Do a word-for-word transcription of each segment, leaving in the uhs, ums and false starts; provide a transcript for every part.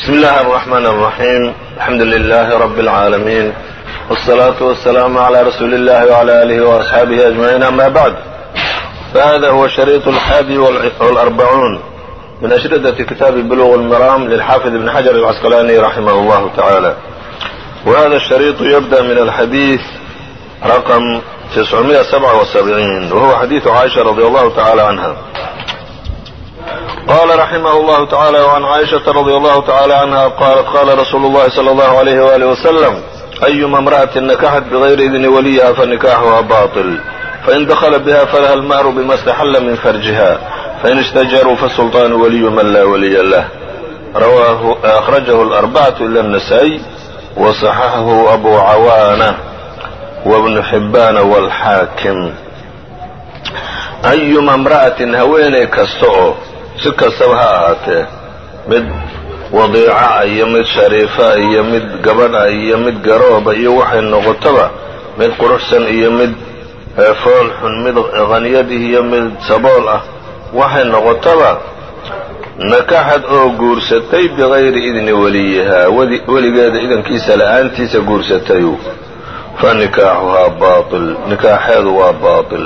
بسم الله الرحمن الرحيم. الحمد لله رب العالمين، والصلاة والسلام على رسول الله وعلى آله وأصحابه أجمعين. أما بعد، فهذا هو الشريط الحادي والأربعون من أشرطة كتاب بلوغ المرام للحافظ ابن حجر العسقلاني رحمه الله تعالى. وهذا الشريط يبدأ من الحديث رقم تسعمائة وسبعة وسبعين، وهو حديث عائشة رضي الله تعالى عنها. قال رحمه الله تعالى: وعن عائشة رضي الله تعالى عنها قالت: قال رسول الله صلى الله عليه وآله وسلم: أيما امرأة نكحت بغير إذن وليها فنكاحها باطل، فإن دخل بها فلها المهر بما استحل من فرجها، فإن اشتجروا فالسلطان ولي من لا ولي له. رواه أخرجه الأربعة إلا النسائي، وصححه أبو عوانة وابن حبان والحاكم. أيما امرأة haweeney kasto si kastaba ha ahaatee, mid wadiica iyo mid shariifa iyo mid gabadha iyo mid garooba iyo waxay noqotaba, mid quruxsan iyo mid fool xun, mid qaniyadih iyo mid sabool ah, waxay noqotaba nakaxad oo guursatay bigayri idni waliyihaa, weligeeda idankiisa la'aantiisa guursatay, fa nikaaxuhaa baatil, nikaaxeedu waa baatil.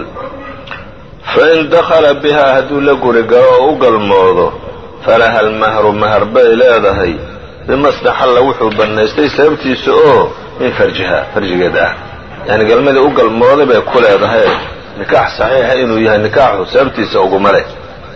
fain dakhala bihaa hadduu la guri galo oo u galmoodo, falaha almahru mahar bay leedahay bima staxalla wuxuu bannaystay sababtiisa oo min farjiha, farjigeeda ah. yani galmadii u galmooday bay ku leedahay, nikaax saxiixa inuu yahay nikaaxu sababtiisa uguma leh.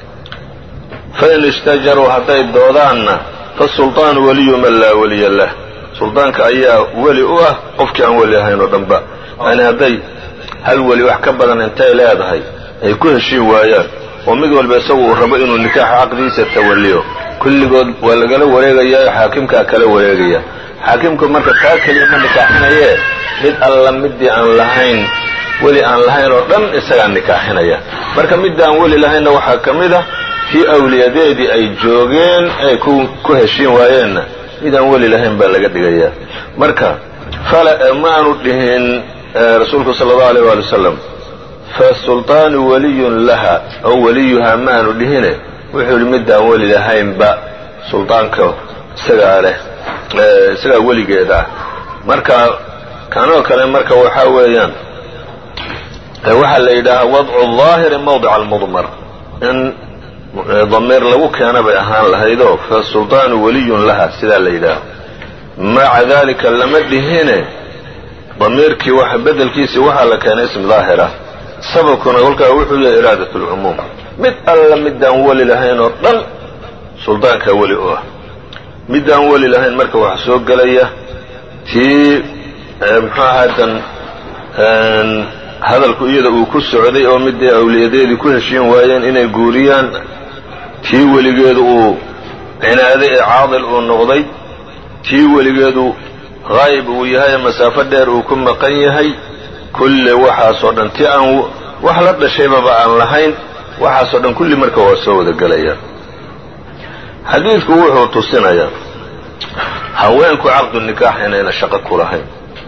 fain ishtajaruu hadday doodaanna fasulطaanu waliyu man laa waliya lah, suldaanka ayaa weli u ah qofkii aan weli ahayn oo dhanba. yani hadday hal weli wax ka badan intay leedahay ay ku heshiin waayaan oo mid walba isagu uu rabo inuu nikaaxa caqdigiisa tawalliyo, kulligood waa lagala wareegayaa, xaakimkaa kala wareegaya. xaakimku marka taa keliya ma nikaaxinayee, mid alla midii aan lahayn, weli aan lahayn oo dhan isagaa nikaaxinaya. marka midda aan weli lahaynna waxaa ka mid ah kii awliyadeedii ay joogeen ay ku heshiin waayeenna mid aan weli lahayn baa laga dhigayaa. marka maanu dhihin rasuulku sala allahu aleyh waali wasalam fasulطaanu waliyun laha aw waliyuhaa, maanu dhihine wuxuu yidhi midaan weli lahaynba suldaanka isagaa leh, isagaa weligeeda ah. marka kanoo kale marka waxaa weeyaan waxaa la yidhaahaa wadcu الظaahiri mawdica almudmar, in damiir lagu keena bay ahaan lahaydoo fasulطaanu waliyun laha sidaa la yidhaaha. maca dalika lama dhihine damiirkii waxa bedelkiisii waxaa la keenay ism daahira. sababkuna kolkaa wuxuu yahay iraadat اlcumuum, mid alla midaan weli lahayn oo dhan suldaankaa weli u ah. midaan weli lahayn marka waxa soo gelaya tii muxuu ahaadan hadalku iyada uu ku socday oo midii awliyadeedii ku heshiin waayeen inay guuriyaan, tii weligeedu uu cinaaday ee caadil uu noqday, tii weligeedu haayib uu yahay ee masaafo dheer uu ku maqan yahay, kulli waxaasoo dhan ti aan wax la dhashaybaba aan lahayn, waxaasoo dhan kulli marka waa soo wada gelaya. xadiidku wuxuu tusinayaa haweenku caqdu nikaax inayna shaqo ku lahayn.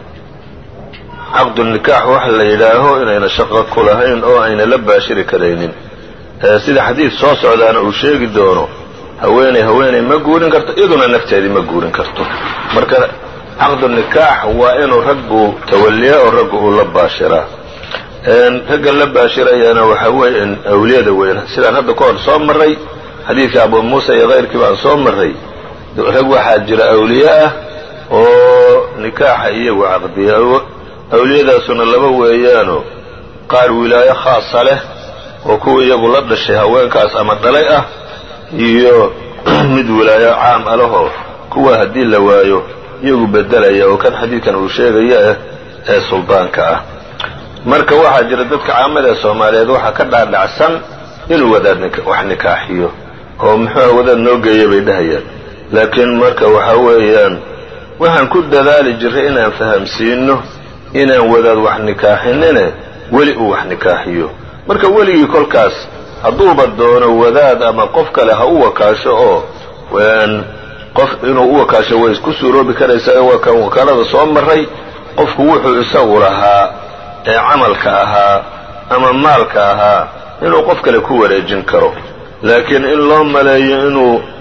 caqdu nikaax waxa la yidhaaho inayna shaqo ku lahayn oo ayna la baashiri karaynin, sida xadiid soo socdaana uu sheegi doono. haweeney haweeney ma guurin karto, iyaduna nafteedii ma guurin karto. marka caqdu nikaax waa inuu raggu tawalliya oo raggu uu la baashiraa. raggan la baashirayana waxaa weeye awliyada weyn, sidaan hadda ka hor soo marray xadiidka abu muusa iyo kayrkii baan soo marray. rag waxaa jira awliye ah oo nikaaxa iyagu caqdiya, awliyadaasuna laba weeyaano qaar wilaayo khaasa leh oo kuwa iyagu la dhashay haweenkaas ama dhalay ah, iyo mid wilaayo caam a lahoo kuwa haddii la waayo iyagu bedelaya oo kan xadiidkan uu sheegaya ee suldaanka ah. marka waxaa jira dadka caamada ee soomaaliyeed waxaa ka dhaadhacsan inuu wadaad wax nikaaxiyo oo muxuu wadaad noo geeya bay dhahayaan. laakiin marka waxaa weeyaan waxaan ku dadaali jiray inaan fahamsiino inaan wadaad wax nikaaxinine weli uu wax nikaaxiyo. marka weligii kolkaas hadduuba doono wadaad ama qof kale ha u wakaasho oo qof inuu u wakaasho way isku suuroobi karaysaa. waa kan wakaalada soo maray, qofku wuxuu isagu lahaa ee camalka ahaa ama maalka ahaa inuu qof kale ku wareejin karo, laakiin in loo maleeyo inuu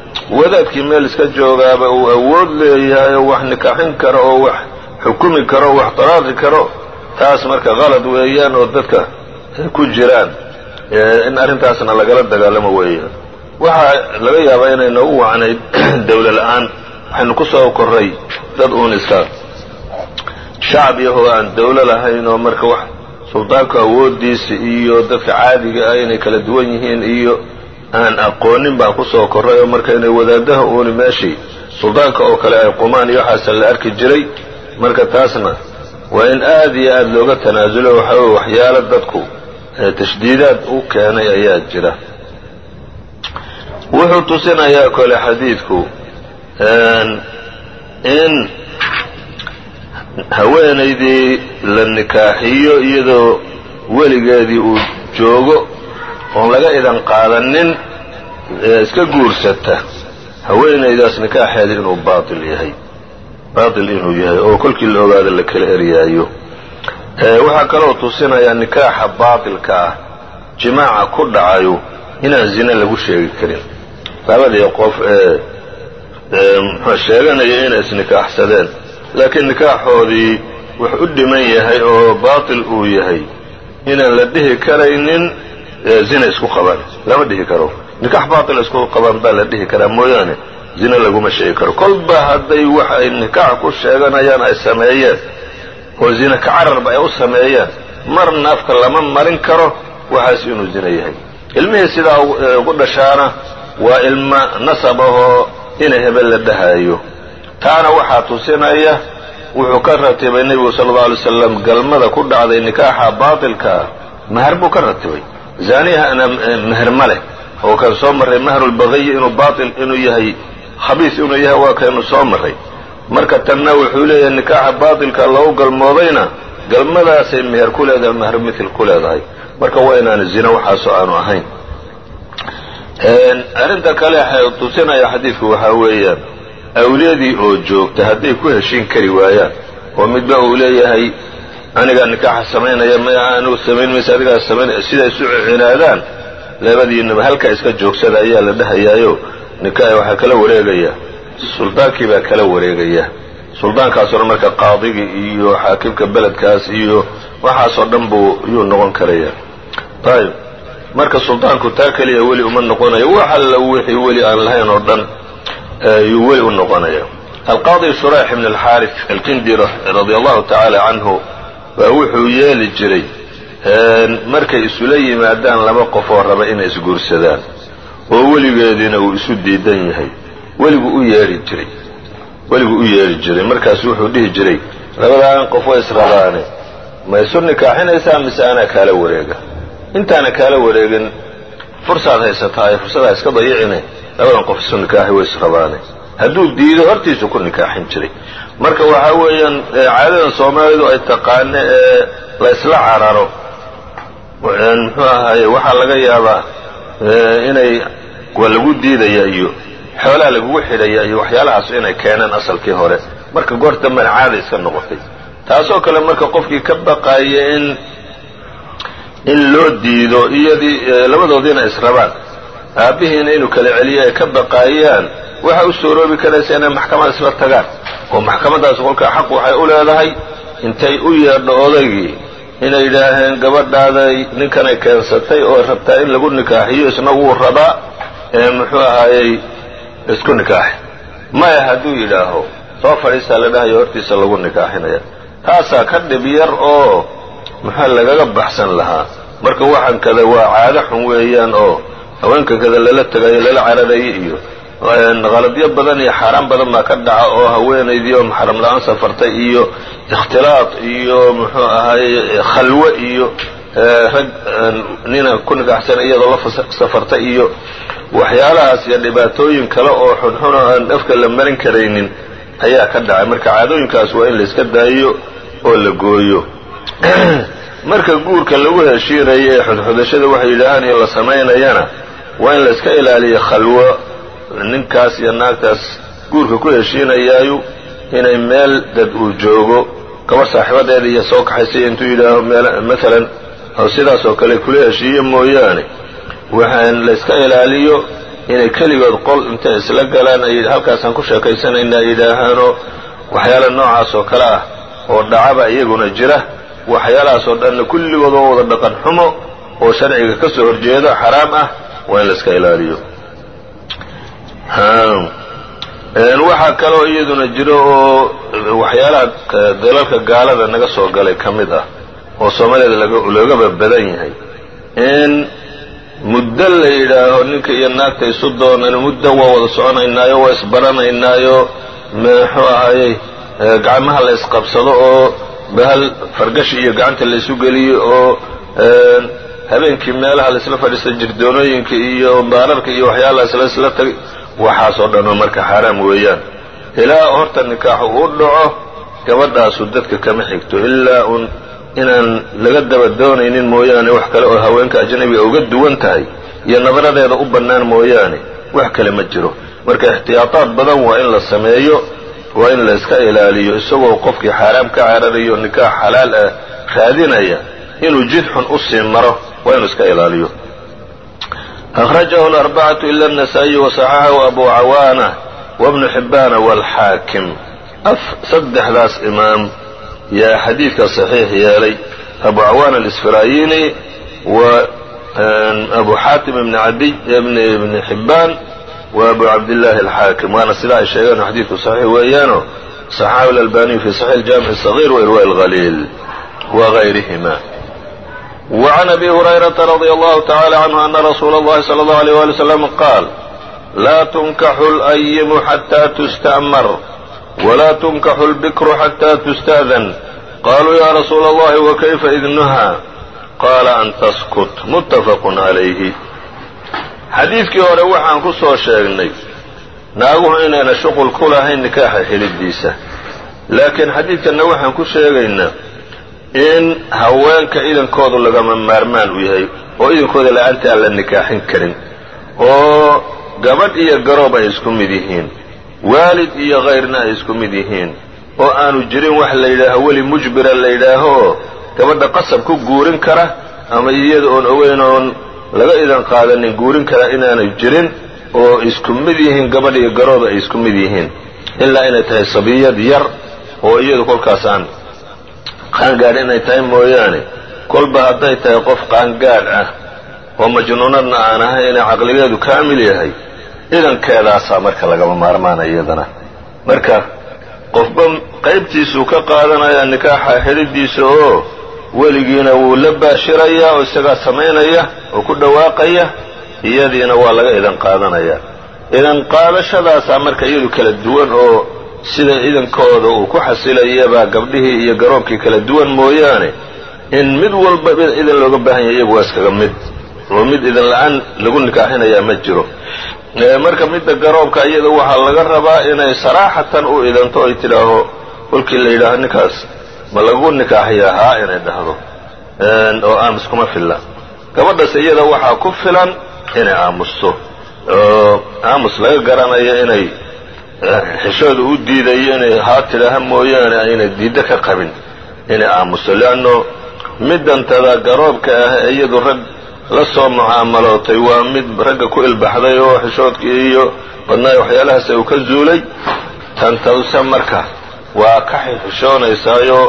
wadaadkii meel iska joogaaba uu awood leeyahay oo wax nikaaxin karo oo wax xukumi karo oo wax talaaqi karo taas marka qalad weeyaan oo dadka ku jiraan in arrintaasna lagala dagaalamo weeyaan. waxaa laga yaabaa inay noogu wacnayd dawla la'aan waxaynu ku soo korray dad uun iska shacab yahoo aan dawlo lahayn oo marka wax suldaanka awooddiisa iyo dadka caadiga ah inay kala duwan yihiin iyo aan aqoonin baan ku soo korray oo marka inay wadaadaha uuni meeshii suldaanka oo kale ay qumaan iyo waxaasa la arki jiray. marka taasna waa in aad iyo aad looga tanaasulo waxa weye waxyaalo dadku tashdiidaad u keenay ayaa jira. wuxuu tusinayaa kole xadiidku in haweenaydii la nikaaxiyo iyadoo weligeedii uu joogo oon laga idan qaadanin iska guursata haweenaydaas nikaaxeeda inuu baatil yahay baatil inuu yahay oo kolkii la ogaado la kala eryaayo. waxaa kaloo tusinayaa nikaaxa baatilka ah jimaaca ku dhacayo inaan zina lagu sheegi karin. labadii qof ee muxuu sheeganaya inay isnikaaxsadeen laakiin nikaaxoodii wax u dhiman yahay oo baatil uu yahay inaan la dhihi karaynin zina isku qaban lama dhihi karo. nikaax baatil isku qaban baa la dhihi karaa mooyaane zina laguma sheegi karo. kolba hadday wax ay nikaax ku sheeganayaan ay sameeyeen oo zina ka cararba ay u sameeyeen marna afka lama marin karo waxaas inuu zina yahay. ilmihii sidaa ugu dhashaana waa ilma nasab ahoo ina hebel la dhahayo. taana waxaa tusinaya wuxuu ka ratibay nebigu sala allau alay wasalam galmada ku dhacday nikaaxa baatilkaa mahar buu ka ratibay. zaaniyahana meher ma leh oo kan soo marray mahrulbaqiyi inuu baatil inuu yahay khabiis inuu yahay waa kaynu soo marray. marka tanna wuxuu leeyahay nikaaxa baatilka lagu galmoodayna galmadaasay meher ku leedahay meher mithil ku leedahay. marka waa inaan zina waxaasoo aanu ahayn. arrinta kale tusinaya xadiidku waxaa weeyaan awliyadii oo joogta hadday ku heshiin kari waayaan oo midba uu leeyahay anigaa nikaaxa samaynaya maya anigu samayn maysa adigaa samaynaya siday isu cinaadaan labadiinaba halkaa iska joogsada ayaa la dhahayaayo nikaaxa waxaa kala wareegaya suldaankii baa kala wareegaya. suldaankaasoo marka qaadigii iyo xaakimka beledkaas iyo waxaasoo dhan buu yuu noqon karaya. ayib marka suldaanku taa keliya weli uma noqonayo wax alla wixii weli aan lahayn oo dhan yuu weli u noqonaya. alqaadi shurayx ibn alxaarif alkindi radia allahu tacaala canhu baa wuxuu yeeli jiray markay isula yimaadaan laba qof oo raba inay isguursadaan oo weligeediina uu isu diidan yahay weligu u yeedhi jiray weligu u yeedhi jiray markaas wuxuu dhihi jiray labadaan qof way israbaane ma isu nikaaxinaysaa mise anaa kaala wareega. intaana kaala wareegin fursaad haysataa fursadaa iska dayicine labadan qof isu nikaaxi way israbaane. hadduu diido hortiisu ku nikaaxin jiray. marka waxaa weeyaan caadadan soomaalidu ay taqaano ee la isla cararo muxuu ahaye waxaa laga yaabaa inay waa lagu diidaya iyo xoolaha lagugu xidhaya iyo waxyaalahaas inay keenaan asalkii hore. marka goor dambena caada iska noqotay. taasoo kale marka qofkii ka baqaaya in in loo diido iyadii labadoodiina israbaan aabbihiina inuu kala celiyo ay ka baqaayaan waxa u suuroobi karaysa inay maxkamad isla tagaan oo maxkamaddaas kolkaa xaq waxay u leedahay intay u yeedho odaygii inay yidhaaheen gabadhaaday ninkanay keensatay oo rabtaa in lagu nikaaxiyo isna wuu rabaa ee muxuu ahaayey isku nikaaxi maya hadduu yidhaaho soo fadhiistaa la dhahayo hortiisa lagu nikaaxinaya. taasaa ka dhib yar oo maxaa lagaga baxsan lahaa. marka waxaan kada waa caado xun weeyaan oo haweenka kada lala tagayo lala cararayo iyo qaladyo badan iyo xaaraan badan baa ka dhaca oo haweenaydii oo maxram la-aan safartay iyo ikhtilaaq iyo muxuu ahaayey khalwo iyo rag nina ku nikaaxsan iyadoo la safartay iyo waxyaalahaas iyo dhibaatooyin kale oo xunxun oo aan afka la marin karaynin ayaa ka dhacay. marka caadooyinkaas waa in la iska daayo oo la gooyo. marka guurka lagu heshiirayo ee xudxudashada waxay yidhaahaan in la samaynayana waa in la iska ilaaliyo khalwo. ninkaas iyo naagtaas guurka ku heshiinayaayu inay meel dad uu joogo gabar saaxiibadeeda iyo soo kaxaysay intuu yidhaaho meel maalan oo sidaas oo kale kula heshiiye mooyaane waxaan la iska ilaaliyo inay keligood qol intay isla galaan ay halkaasaan ku sheekaysanaynaa yidhaahaanoo waxyaala noocaas oo kale ah oo dhacaba iyaguna jira. waxyaalahaas oo dhanna kulligood oo wada dhaqan xumo oo sharciga ka soo horjeeda xaraam ah waa in la iska ilaaliyo. waxaa kaloo iyaduna jiro oo waxyaalaha dalalka gaalada naga soo galay ka mid ah oo soomaalida loogaba badan yahay in muddo la yidhaaho ninka iyo naagta isu doonaan muddo waa wada soconaynaayo waa isbaranaynaayo muxuu ahayey gacmaha la isqabsado oo bahal fargashi iyo gacanta la isu geliyo oo habeenkii meelaha la isla fadhiista jirdoonooyinka iyo baararka iyo waxyaalahaas la isla tagay waxaasoo dhanoo marka xaaraam weeyaan. ilaa horta nikaaxu uu dhaco gabadhaasu dadka kama xigto ilaa un inaan laga daba doonaynin mooyaane wax kale oo haweenka ajnabiga uga duwan tahay iyo nadaradeeda u bannaan mooyaane wax kale ma jiro. marka ixtiyaataad badan waa in la sameeyo, waa in la iska ilaaliyo isagoo qofkii xaaraam ka cararayo nikaax xalaal ah raadinaya inuu jid xun u sii maro waa inuu iska ilaaliyo. أخرجه الأربعة إلا النسائي وصححه أبو عوانة وابن حبان والحاكم. صدح ذاس إمام يا حديث صحيح يا لي أبو عوانة الإسفرايني وأبو حاتم بن عدي بن ابن حبان وأبو عبد الله الحاكم. وأنا سلاح الشيخان حديث صحيح ويانه صححه الألباني في صحيح الجامع الصغير وإرواء الغليل وغيرهما. وعن أبي هريرة رضي الله تعالى عنه أن رسول الله صلى الله عليه وآله وسلم قال: لا تنكح الأيم حتى تستأمر ولا تنكح البكر حتى تستأذن. قالوا: يا رسول الله وكيف إذنها؟ قال: أن تسكت. متفق عليه. xadiidkii hore waxaan ku soo sheegnay naaguhu inayna shuqul ku lahayn nikaaxa xilidiisa, laakiin xadiidkanna waxaan ku sheegaynaa in haweenka idankoodu lagama maarmaan u yahay oo idankooda la'aanta aan la nikaaxin karin, oo gabadh iyo garoob ay isku mid yihiin, waalid iyo kayrna ay isku mid yihiin, oo aanu jirin wax la yidhaaho weli mujbira la yidhaaho gabadha qasab ku guurin kara ama iyada oon ogeyn oon laga idan qaadanin guurin kara inaanay jirin, oo isku mid yihiin gabadh iyo garoob ay isku mid yihiin, ilaa inay tahay sabiyad yar oo iyadu kolkaas aan qaangaadh inay tahay mooyaane, kolba hadday tahay qof qaangaadh ah oo majnuunadna aan ahay inay caqligeedu kaamil yahay idankeedaasaa marka lagama maarmaanaya iyadana. marka qofba qaybtiisuu ka qaadanaya nikaaxa xidhidiisa oo weligiina wuu la baashirayaa oo isagaa samaynaya oo ku dhawaaqaya, iyadiina waa laga idan qaadanaya. idan qaadashadaasaa marka iyadu kala duwan oo sida idankooda uu ku xasilayabaa gabdhihii iyo garoobkii kala duwan mooyaane in mid walba idan looga baahan yahay iyagu waa iskaga mid, oo mid idan la'aan lagu nikaaxinayaa ma jiro. marka midda garoobka iyada waxaa laga rabaa inay saraaxatan u idanto ay tidhaaho kolkii la yidhaaho ninkaas ma lagu nikaaxiyaa haa inay dhahdo oo aamus kuma filla. gabadhas iyada waxaa ku filan inay aamusto oo aamus laga garanayo inay xishooda u diidayo inay haa tidhaaha mooyaane aynay diiddo ka qabin inay aamusto, leanno midantada garoobka ah iyadu rag la soo mucaamalootay waa mid ragga ku ilbaxday oo xishoodkii iyo badnaay waxyaalahaas uu ka zuulay. tantause marka waa ka xishoonaysaayoo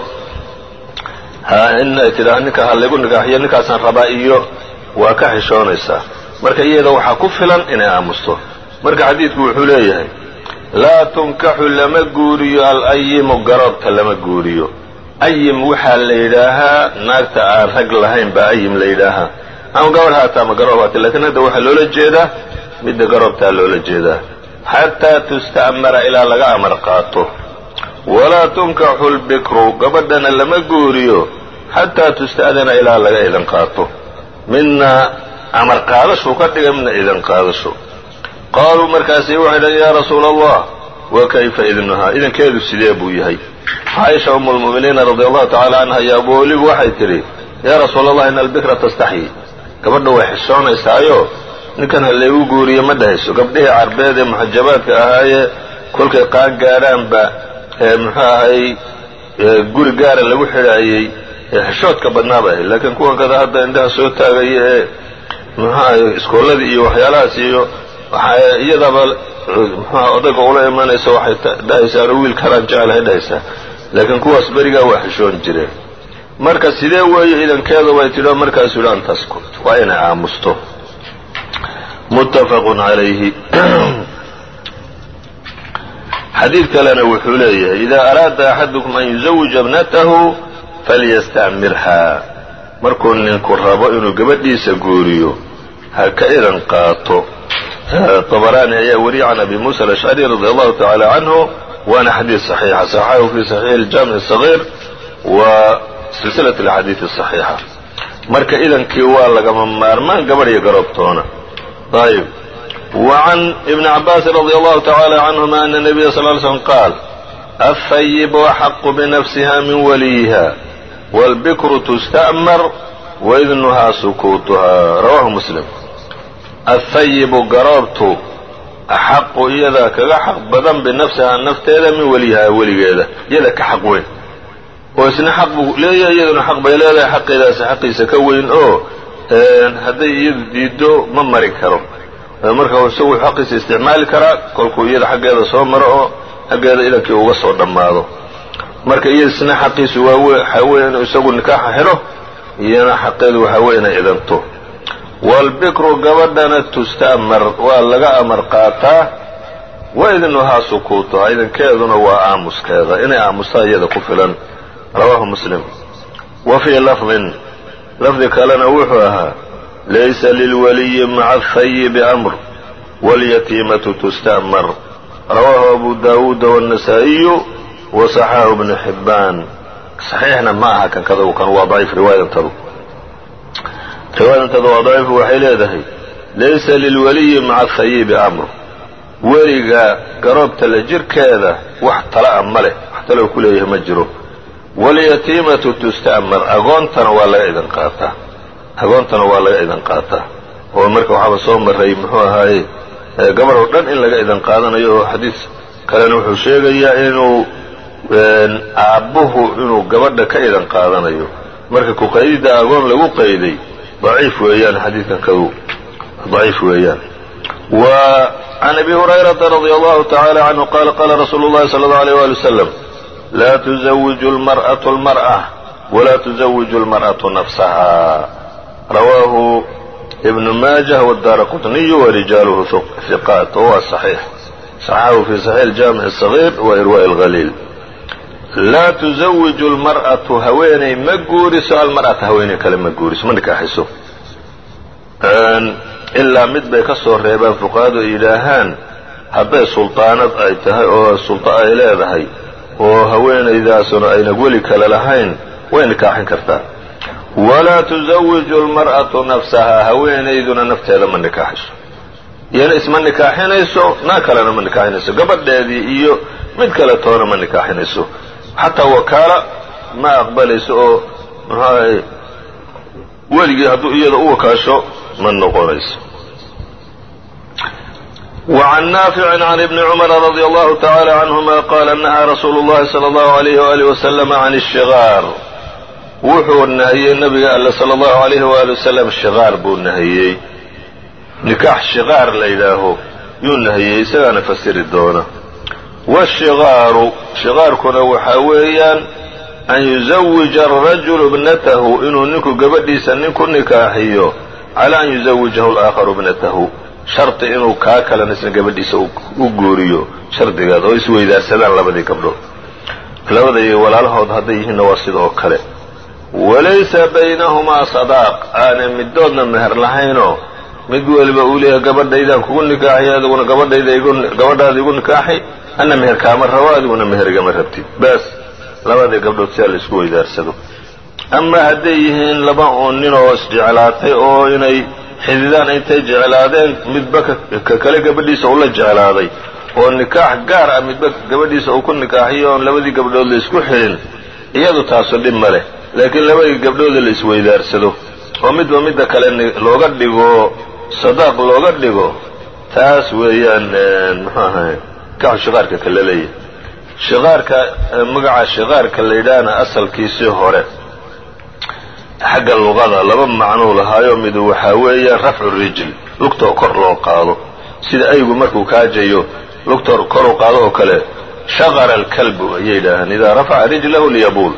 inay tidhaaha ninka ha laygu nikaaxiyo ninkaasaan rabaa iyo waa ka xishoonaysaa. marka iyada waxaa ku filan inay aamusto. marka xadiidku wuxuu leeyahay laa tunkaxu lama guuriyo alayimu garoobta lama guuriyo. ayim waxaa la yidhaahaa naagta aan rag lahayn baa ayim la yidhaahaa, ama gabadh haata ama garoob haata, laakiin hadda waxaa loola jeedaa midda garoobtaa loola jeedaa. xataa tusta'mara ilaa laga amar qaato. walaa tunkaxu lbikru gabadhana lama guuriyo xataa tusta'dana ilaa laga idan qaato. midna amar qaadashuu ka dhigay midna idan qaadasho. qaaluu markaasi waxay dhahen yaa rasuula allah wa kayfa idnuhaa, idankeedu sidee buu yahay? caaisha umu lmu'miniina radia allahu tacala canha yaa weliba waxay tidhi yaa rasuula allah ina albikra tastaxyi, gabadha way xishoonaysaayoo ninkan ha laygu guuriyo ma dhahayso. gabdhihii carbeed ee muxajabaadka ahaayee kolkay qaan gaadhaanba muxuu ahay guri gaara lagu xidhaayey xishoodka badnaaba ahay, laakiin kuwan kada hadda indhaha soo taagaya ee muxuu ahay iskooladii iyo waxyaalahaas iyo waxaa iyadaba muxuha odayga ula imanaysa waxay dhahaysaa anu wiil kalaan jecelahay dhahaysaa laakiin kuwaas berigaa waa xishoon jireen marka sidee weeye idankeedu bay tidhi markaasuu yidhi an taskut waa inay aamusto muttafaqun calayhi xadiid kalena wuxuu leeyahay idaa araada axadukum an yuzawija ibnatahu falyastacmirhaa markuu ninku rabo inuu gabadhiisa guuriyo ha ka idan qaato طبراني ayaa wariye can abi muسى الأشعري رضي الله تعالى عنه waana xadiiث صحيixa صxaxahu في صحيح الجامع الصغير wa silsilaة الأxاadiiث الصحيiحة marka idankii waa lagama maarmaan gabadh iyo garoobtoona ayb وعن ابن عباس رضي الله تعالى عنهما أن النبي صلى الله عليه وسلم قال الثيب أحق بنفسها من وليها والبكر تستأمر وإذنها سكوتها رواه مسلم الثيب garoobtu axaqu iyadaa kaga xaq badan binafsihaa nafteeda min weliyahaa weligeeda iyada ka xaq weyn oo isna xaq buu leeyahay iyaduna xaq bay leedahay xaqiidaasi xaqiisa ka weyn oo hadday iyadu diiddo ma mari karo marka isagu xaqiisa isticmaali karaa kolkuu iyada xaggeeda soo maro oo xaggeeda idankii uga soo dhammaado marka iyada isna xaqiisu waa waxaa weeye inuu isagu nikaaxa xidho iyana xaqeedu waxaa weye inay idanto wاlbikru gabadhana tusta'mar waa laga amar qaataa waidnuhaa sukuutuhaa idankeeduna waa aamuskeeda inay aamustaa iyada ku filan rawaahu muslim wa fii lafdin lafdi kalena wuxuu ahaa laysa lilwaliyi maca ahayibi amr waاlyatiimatu tusta'mar rawaahu abu daawuuda wالنasaa'iyu waصaxaahu bnu xibbaan saxiixna ma aha kan kada kan waa daciif riwaayantadu riwaayadantadu waa daciifu waxay leedahay laysa lilwaliyi maca ahayibi amr weliga garoobta la jirkeeda wax tala-a ma leh wax tala ku leeyahay ma jiro walyatiimatu tusta'mar agoontana waa laga idan qaataa agoontana waa laga idan qaataa oo marka waxaaba soo maray muxuu ahaaye gabar oo dhan in laga idan qaadanayo oo xadiis kalena wuxuu sheegayaa inuu aabbuhu inuu gabadha ka idan qaadanayo marka ku qaydida agoon lagu qayday ضعيف weeyaan xadiidkan kadu ضعيif weeyaan وعن أبي هريرة رضي الله تعالى عنه قال قال رسول الله صلى الله عليه وآله وسلم لا تزوج المرأة المرأة ولا تزوج المرأة نفسها رواه ابن ماجه والدارقطني ورجاله ثقات وهو صحيح صححه في صحيح الجامع الصغير وإرواء الغليل laa tuzawiju lmar'atu haweeney ma guuriso almar'ata haweeney kale ma guuriso ma nikaaxiso ilaa mid bay ka soo reebaan fuqahadu ay yidhaahaan hadday sultaanad ay tahay oo sulta ay leedahay oo haweenaydaasuna ayna weli kale lahayn way nikaaxin kartaa walaa tuzawiju lmar'atu nafsahaa haweenayduna nafteeda ma nikaaxiso iyana isma nikaaxinayso naa kalena ma nikaaxinayso gabadheedii iyo mid kale toona ma nikaaxinayso xataa wakaala ma aqbalayso oo maxaahay weligii hadduu iyada u wakaasho ma noqonayso وعن نافع عن ابن عمر رضي الله تعالى عنهما قال نهى رسول الله صلى الله عليه وآله وسلم عن الشغار wuxuu nahiyey nabiga alle صلى الله عليه وآله وسلم shigaar buu nahiyey nikaax shigaar la yidhaaho yuu nahiyey isagaana fasiri doona washigaaru shigaarkuna waxaa weeyaan an yuzawija arajulu ibnatahu inuu ninku gabadhiisa nin ku nikaaxiyo calaa an yuzawijahu alaakharu ibnatahu shardi inuu kaa kalena isna gabadhiisa u guuriyo shardigaada oo isweydaarsadaan labadii gabdhood labada walaalahood hadday yihiinna waa sida oo kale walaysa baynahumaa sadaaq aanay midoodna meher lahaynoo mid weliba uu leeyahay gabadhaydaan kugu nikaaxiy adiguna gabadhayda gabadhaada igu nikaaxi anna meher kaama rabo adiguna meher igama rabtid baas labadii gabdhood sidaa la isku weydaarsado ama hadday yihiin laba uun nin oo isjeclaatay oo inay xididaan intay jeclaadeen midba ka kale gabadhiisa ula jeclaaday oo nikaax gaar ah midba gabadhiisa uu ku nikaaxiyo oon labadii gabdhood la isku xidhin iyadu taasu dhib ma leh laakiin labadii gabdhooda la isweydaarsado oo midba midda kale looga dhigo sadaaq looga dhigo taas weeyaan muxuu ahay nikaaxu shigaarka kala leeyahay shigaarka magaca shigaarka la yidhaahna asalkiisii hore xagga luqada laba macnuu lahaayo midu waxaa weeyaan rafcu rijl lugtoo kor loo qaado sida aygu markuu kaajayo lugta kor u qaado oo kale shaqara alkalbu ayay yidhaahaan idaa rafaca rijlahu liyabuul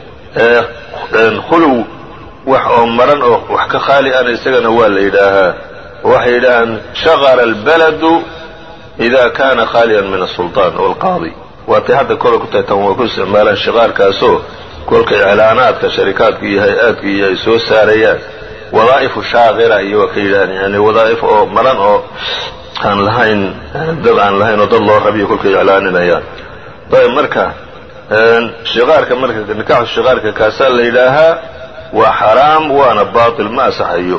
khuluw wax oo maran oo wax ka khaali ana isagana waa la yidhaahaa waxay yidhaahaan shaqara albaladu ida kana khaaliyan min asulطaan walqaadi waatay hadda kole ku tahay tan waa ku isticmaalaan shiqaarkaasoo kolka iclaanaadka sharikaadka iyo hay-aadka iyo ay soo saarayaan wadaa'ifu shaaqira iyo waa ka yidhahaan yani wadaa'if oo maran oo aan lahayn dad aan lahayn oo dad loo rabiyo kolkay iclaaninayaan ayb marka shiqaarka marka nikaaxu shiqaarka kaasaa la yidhaahaa waa xaraam waana baatil ma asaxayo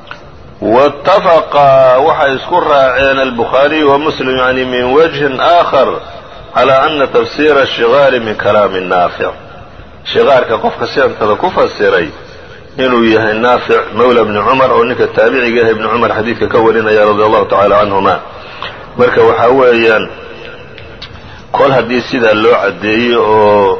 waاtafaqa waxay isku raaceen albukhaariy wa muslim yani min wajhin aakhar calaa ana tafsiira ashiqaari min kalaami naafic shiqaarka qofka sidantada ku fasiray inuu yahay naafic mawla bni cumar oo ninka taabiciga ah ibni cumar xadiidka ka warinaya radia allahu tacala canhuma marka waxaa weeyaan kol haddii sidaa loo caddeeyo oo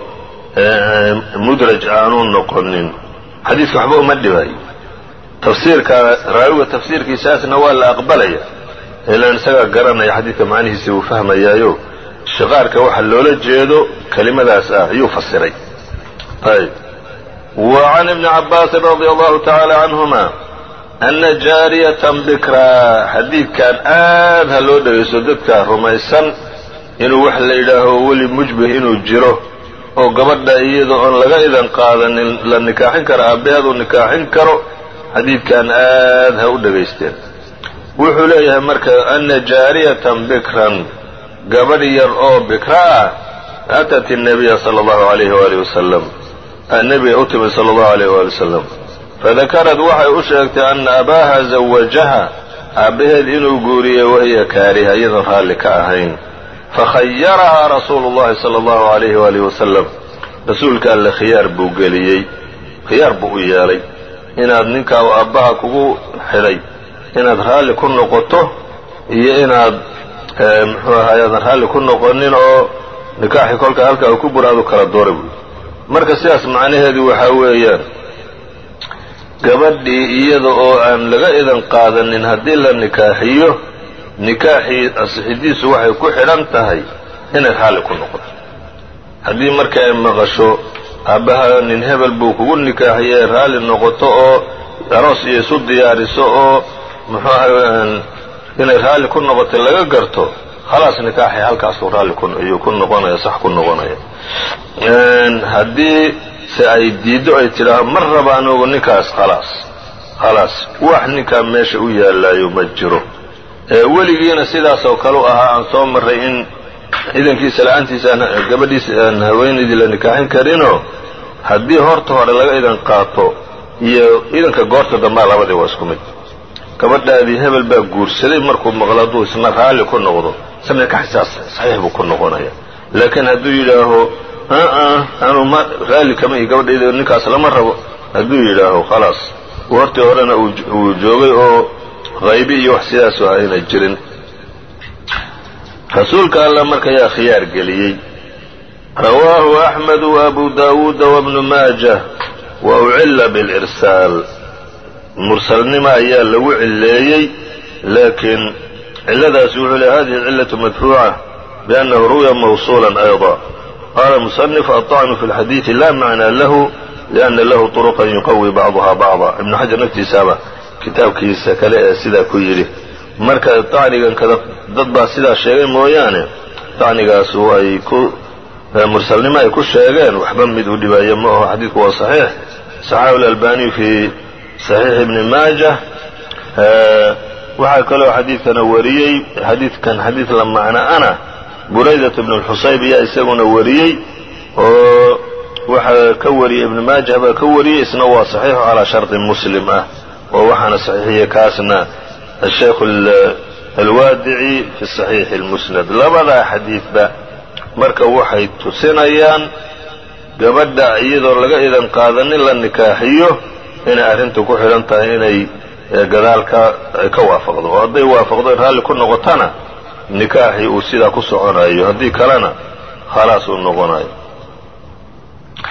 mudraj aanu noqonin xadiidka waxba uma dhibayo tafsiirka raawiga tafsiirkiisaasna waa la aqbalaya ilaan isagaa garanaya xadiidka macnihiisa uu fahmayaayo shiqaarka waxa loola jeedo kelimadaas ah ayuu fasiray ayb وعن ابن عباس رضي الله تعالى عنهما أن جاaرية بكرا xadiidkan aad ha loo dhegaysto dadka rumaysan inuu wax la yidhaaho weli mujbih inuu jiro oo gabadha iyada oon laga idan qaadanin la nikaaxin karo aabbaheed uu nikaaxin karo xadiidkan aad ha u dhegaysteen wuxuu leeyahay marka أna جاaرية بكرا gabadh yar oo bikra ah أتت النبي صلى الله عليه وآله وسلم النبي u timid slى الlaه عalيه wali wslam fadakarad waxay u sheegtay ana abaaha zawajaha aabbaheed inuu guuriyey wahiya kaariha iyadoon raalli ka ahayn fakhayarahaa rasuulu اllahi salى اllahu عalayhi waalih wasalam rasuulka alle khiyaar buu geliyey khiyaar buu u yeelay inaad ninkaa aabbaha kugu xidhay inaad raalli ku noqoto iyo inaad muxuu ahaay aadan raalli ku noqonin oo nikaaxi kolka halkaa uu ku buraadu kala doora buy marka sidaas macnaheedu waxaa weeyaan gabadhii iyada oo aan laga idan qaadanin haddii la nikaaxiyo nikaaxii asixidiisu waxay ku xidhan tahay inay raalli ku noqoto haddii marka ay maqasho aabbaha nin hebel buu kugu nikaaxiyey raalli noqoto oo aroos iyo isu diyaariso oo muxuu ahay inay raalli ku noqotay laga garto khalaas nikaaxii halkaasuu raalli ayuu ku noqonaya sax ku noqonaya haddii se ay diiddo ay tidhaaho mar raba anugu ninkaas khalaas khalaas wax ninkaa meesha u yaallaayo ma jiro weligiina sidaas oo kale u ahaa aan soo marray in idankiisa la-aantiisa aan gabadhiisa aan haweenaydii la nikaaxin karinoo haddii horta hore laga idan qaato iyo idanka goorta dambaa labadii waa isku mid gabadhaadii hebel baa guursaday markuu maqlo hadduu isna raalli ku noqdo isna nikaaxisaas saxiix buu ku noqonaya laakiin hadduu yidhaaho anu ma raalli kama iyo gabadhayda ninkaas lama rabo hadduu yidhaaho khalaas hortii horena uu joogay oo qaybi iyo wax sidaas ah ayna jirin rasuulka alla marka yaa khiyaar geliyey rawaahu أحmed وأbu dawuud وبnu maajة wa ucila bاlإrsaal mursalnima ayaa lagu cileeyey laakiin ciladaas wuxuu le hadihi cilaة madfuucة بأnnahu ru'ya mawصuula أيضا qaala muصنif aلطacnu fi اlxadiiثi la macnaa lahu لأna lahu طرقa yuqawi bacضuha bacضa ibnu xajar naftiisaaba kitaabkiisa kale ee sidaa ku yidhi marka طacnigan kada dad baa sidaa sheegay mooyaane طacnigaasu ay ku mursalnimo ay ku sheegeen waxba mid u dhibaayo ma aho xadiidku waa صaxiix صaxaxu اlalbaniyu fi صaxiix ibni maajة waxaa kaloo xadiidkana wariyey xadiidkan xadiid la macnaana buraydat bn اlxusayb ayaa isaguna wariyey oo waxaa ka wariyey ibn maajah baa ka wariyey isna waa صaxiixu calaa sharطi muslim ah oo waxaana saxiixiyey kaasna asheikh alwaadici fi صaxiixi اlmusnad labadaa xadiidba marka waxay tusinayaan gabadha iyadoo laga idan qaadanin la nikaaxiyo inay arrintu ku xidhan tahay inay gadaalka ay ka waafaqdo oo hadday waafaqdo raalli ku noqotana nikaaxii uu sidaa ku soconayo haddii kalena khalaas uu noqonayo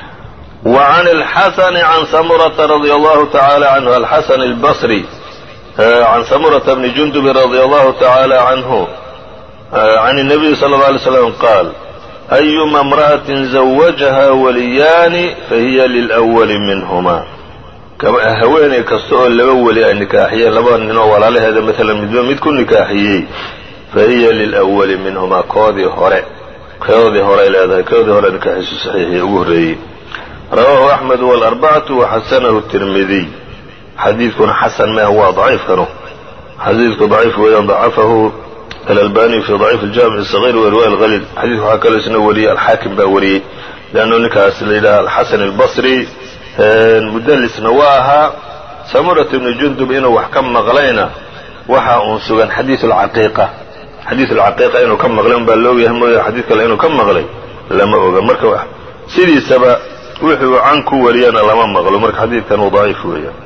وعن الحسن عن سمرة رضي الله تعالى عنه الحسن البصري عن سمرة بن جندب رضي الله تعالى عنه عن النبي صلى الله عليه وسلم قال أيما امرأة زوجها وليان فهي للأول منهما haweeney kasta oo laba weli ay nikaaxiyeen laba nin oo walaalaheeda maalan midba mid ku nikaaxiyey fahiya lilawali minhumaa koodii hore koodii hore leedahay koodii hore nikaaxiisu saxiixii ugu horreeyey rawaahu axmed walarbacatu waxasanahu tirmidiy xadiidkuna xasan maaha waa daciifkanu xadiidku daciif weeyaan dacafahu alalbani fi daciif aljaamic asagiir wa riwaaya alhaliil xadiidku waxaa kaloo isna wariyey alxaakim baa wariyey leannu ninkaas la yidhaha alxasan albasri mudalisna waa ahaa samurat ibnu jundub inuu wax ka maqlayna waxa uun sugan xadiid alcaqiiqa xadiid alcaqiiqa inuu ka maqlay un baa laogyahay mooya xadiid kale inuu ka maqlay lama oga marka sidiisaba wuxuu can ku wariyana lama maqlo marka xadiidkan uu daciif weeyaan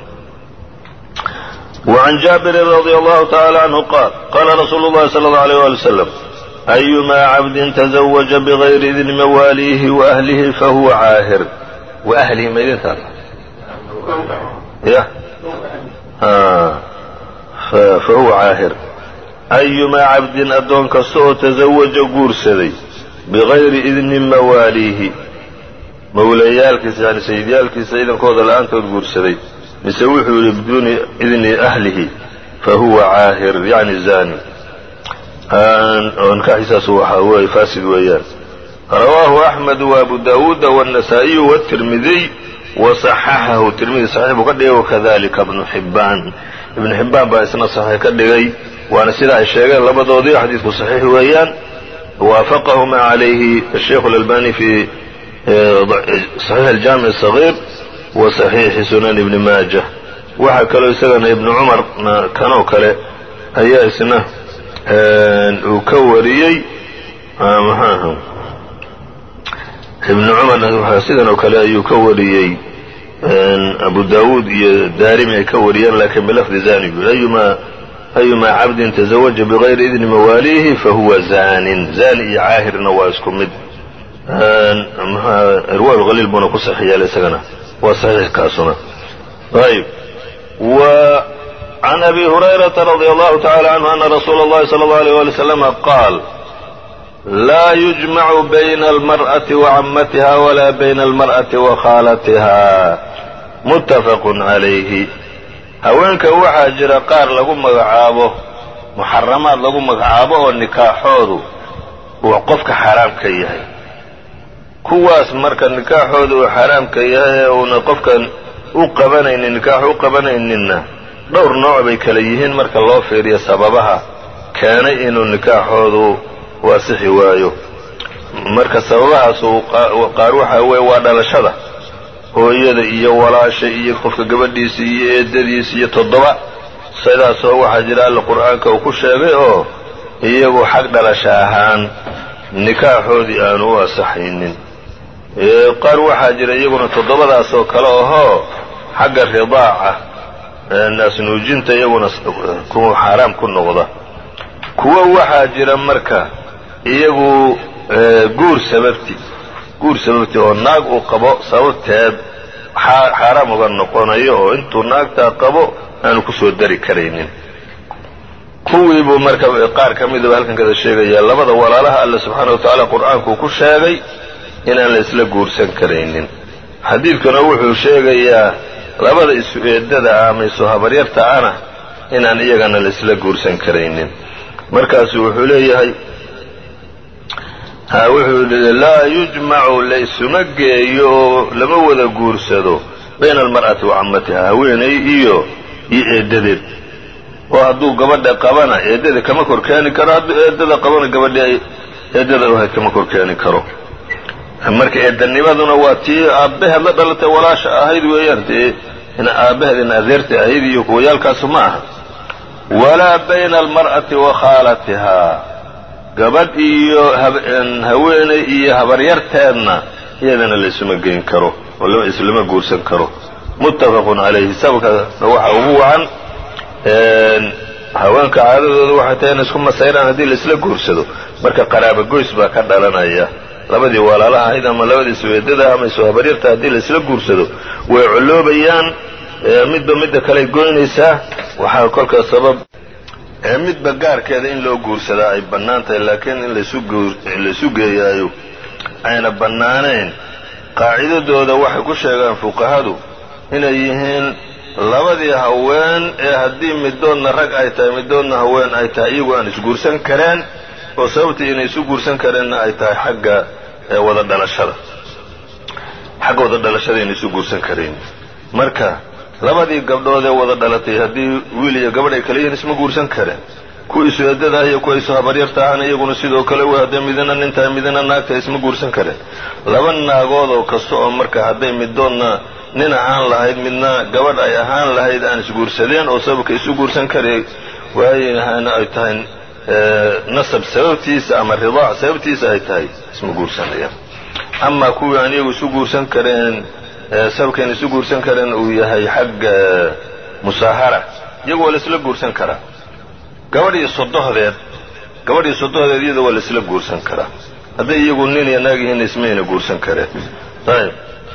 وعن جابر رضي الله تعالى عنه قال قال رسول الله صلى الله عليه وآله وسلم أيما عبد تزوج بغير إذن مواليه وأهله فهو عاهر وأهله ما يدين ترى يا آه فهو عاهر أيما عبد أدون كسو تزوج قرسدي بغير إذن مواليه موليالكس يعني سيديالكس إذن كود الآن قرسدي مسويه بدون إذن أهله فهو عاهر يعني زاني أنكحساس وحاوي فاسد ويان رواه أحمد وأبو داود والنسائي والترمذي وصححه الترمذي صحيح وقد وكذلك ابن حبان ابن حبان بأسنا صحيح كدغي وأنا سيدع الشيخين لبضوضي حديث صحيح ويان وافقه ما عليه الشيخ الألباني في صحيح الجامع الصغير وصحيح سنن ابن ماجه وحكى له سنن ابن عمر كانوا كله أي اسنه وكوريي محاهم ابن عمر سيدنا وكلا يكوريي أبو داود دارمي يكوريان لكن بلفظ زاني أيما أيما عبد تزوج بغير إذن مواليه فهو زان زاني عاهر نواسكم مد رواية الغليل بنا صحيح على سجنه وصحيح كاسنا. طيب وعن أبي هريرة رضي الله تعالى عنه أن رسول الله صلى الله عليه وسلم قال لا يجمع بين المرأة وعمتها ولا بين المرأة وخالتها متفق عليه. haweenka waxaa jira qaar lagu magacaabo muxaramaad lagu magacaabo oo nikaaxoodu uu qofka xaraam ka yahay kuwaas marka nikaaxoodu uu xaraam ka yahay oo qofkan u qabanaynin nikaax u qabanayninna dhowr nooc bay kala yihiin marka loo fiiriyo sababaha keenay inuu nikaaxoodu waasixi waayo marka sababahaas qaar waxa weeye waa dhalashada hooyada iyo walaasha iyo qofka gabadhiisa iyo eedadiisa iyo toddoba sidaasoo waxaa jira alla qur'aanka uu ku sheegay oo iyagu xag dhalasha ahaan nikaaxoodii aanu u asaxaynin qaar waxaa jira iyaguna toddobadaasoo kale ahoo xagga ridaaca naasnuujinta iyaguna kuwa xaaraam ku noqda kuwa waxaa jira marka iyagu guur sababti guur sababti oo naag uu qabo sababteed xaaraam uga noqonayo oo intuu naagtaa qabo aanu ku soo dari karaynin kuwii buu marka qaar ka midaba halkan kada sheegaya labada walaalaha alla subxaana wa tacaala qur'aanku ku sheegay inaan la isla guursan karaynin xadiidkuna wuxuu sheegayaa labada isu eedada ama isu habaryarta ana inaan iyagana la isla guursan karaynin markaasu wuxuu leeyahay wuxuu laa yujmacu laysuma geeyo oo lama wada guursado bayna almar'ati wa cammatiha haweenay iyo iyo eedadeed oo hadduu gabadha qabana eedada kama kor keeni karo hadduu eedada qabana gabadha eedada uhayd kama kor keeni karo marka eedanimaduna waa tii aabbaheed la dhalatay walaasha ahayd weeyaan dee ina aabbaheed ina adeerta ahayd iyo kuwayaalkaasu ma aha walaa bayna almar'ati wa khaalatiha gabadh iyo haweeney iyo habaryarteedna iyadana laysuma geyn karo oo islama guursan karo muttafaqun calayhi sababka waxa ugu wacan haweenka caadadooda waxay tahay in isku masayraan haddii laisla guursado marka qaraaba goys baa ka dhalanaya labadii walaalaha ahayd ama labadii suweedada ama isu habaryarta haddii laisla guursado way coloobayaan midba midda kale goynaysaa waxaa kolka sabab midba gaarkeeda in loo guursadaa ay bannaan tahay laakiin in laysu geeyaayo ayna bannaanayn qaacidadooda waxay ku sheegaan fuqahadu inay yihiin labadii haween ee haddii midoodna rag ay tahay midoodna haween ay tahay iyagu aan isguursan kareen oo sababtii inay isu guursan kareenna ay tahay xagga wada dhalashada xagga wada dhalashada inay isu guursan kareen marka labadii gabdhood ee wada dhalatay haddii wiil iyo gabadh ay kala yihiin isma guursan kareen kuwa isu eedada iyo kuwa isu habaryarta ahna iyaguna sidoo kale way hadday midina nin tahay midina naag tahay isma guursan kareen laba naagood oo kasta oo marka hadday midoodna nin ahaan lahayd midna gabadh ay ahaan lahayd aan isguursadeen oo sababka isu guursan karay waayahana ay tahay nasab sababtiisa ama ridaac sababtiisa ay tahay isma guursanayaan amaa kuwii aan iyagu isu guursan kareen sababkayn isu guursan kareen uu yahay xagga musaahara iyagu waa laisla guursan karaa gabadh iyo sodohdeed gabadh iyo sodohdeed iyada waa laisla guursan karaa hadday iyagu nin iyo naag yihiin ismayna guursan kareen ayb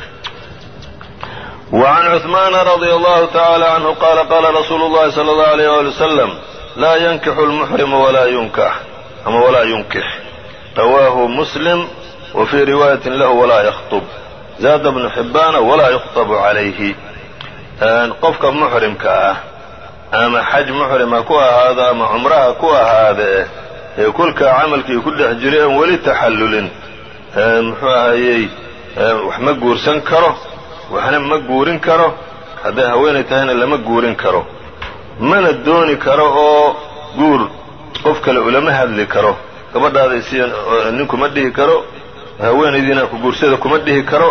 وعن عثمان رضي الله تعالى عنه قال قال رسول الله صلى الله عليه وآله وسلم لا ينكح المحرم ولا ينكح أما ولا ينكح رواه مسلم وفي رواية له ولا يخطب زاد ابن حبان ولا يخطب عليه قفك محرم كاه أما حج محرم كوه هذا أما عمرها كوه هذا يقول كعملك يكون حجرين ولتحلل محاهي وحمق ورسن كره waxna ma guurin karo hadday haweenay tahayna lama guurin karo mana dooni karo oo guur qof kale ulama hadli karo gabadhaada si ninku ma dhihi karo haweenaydiina ku guursada kuma dhihi karo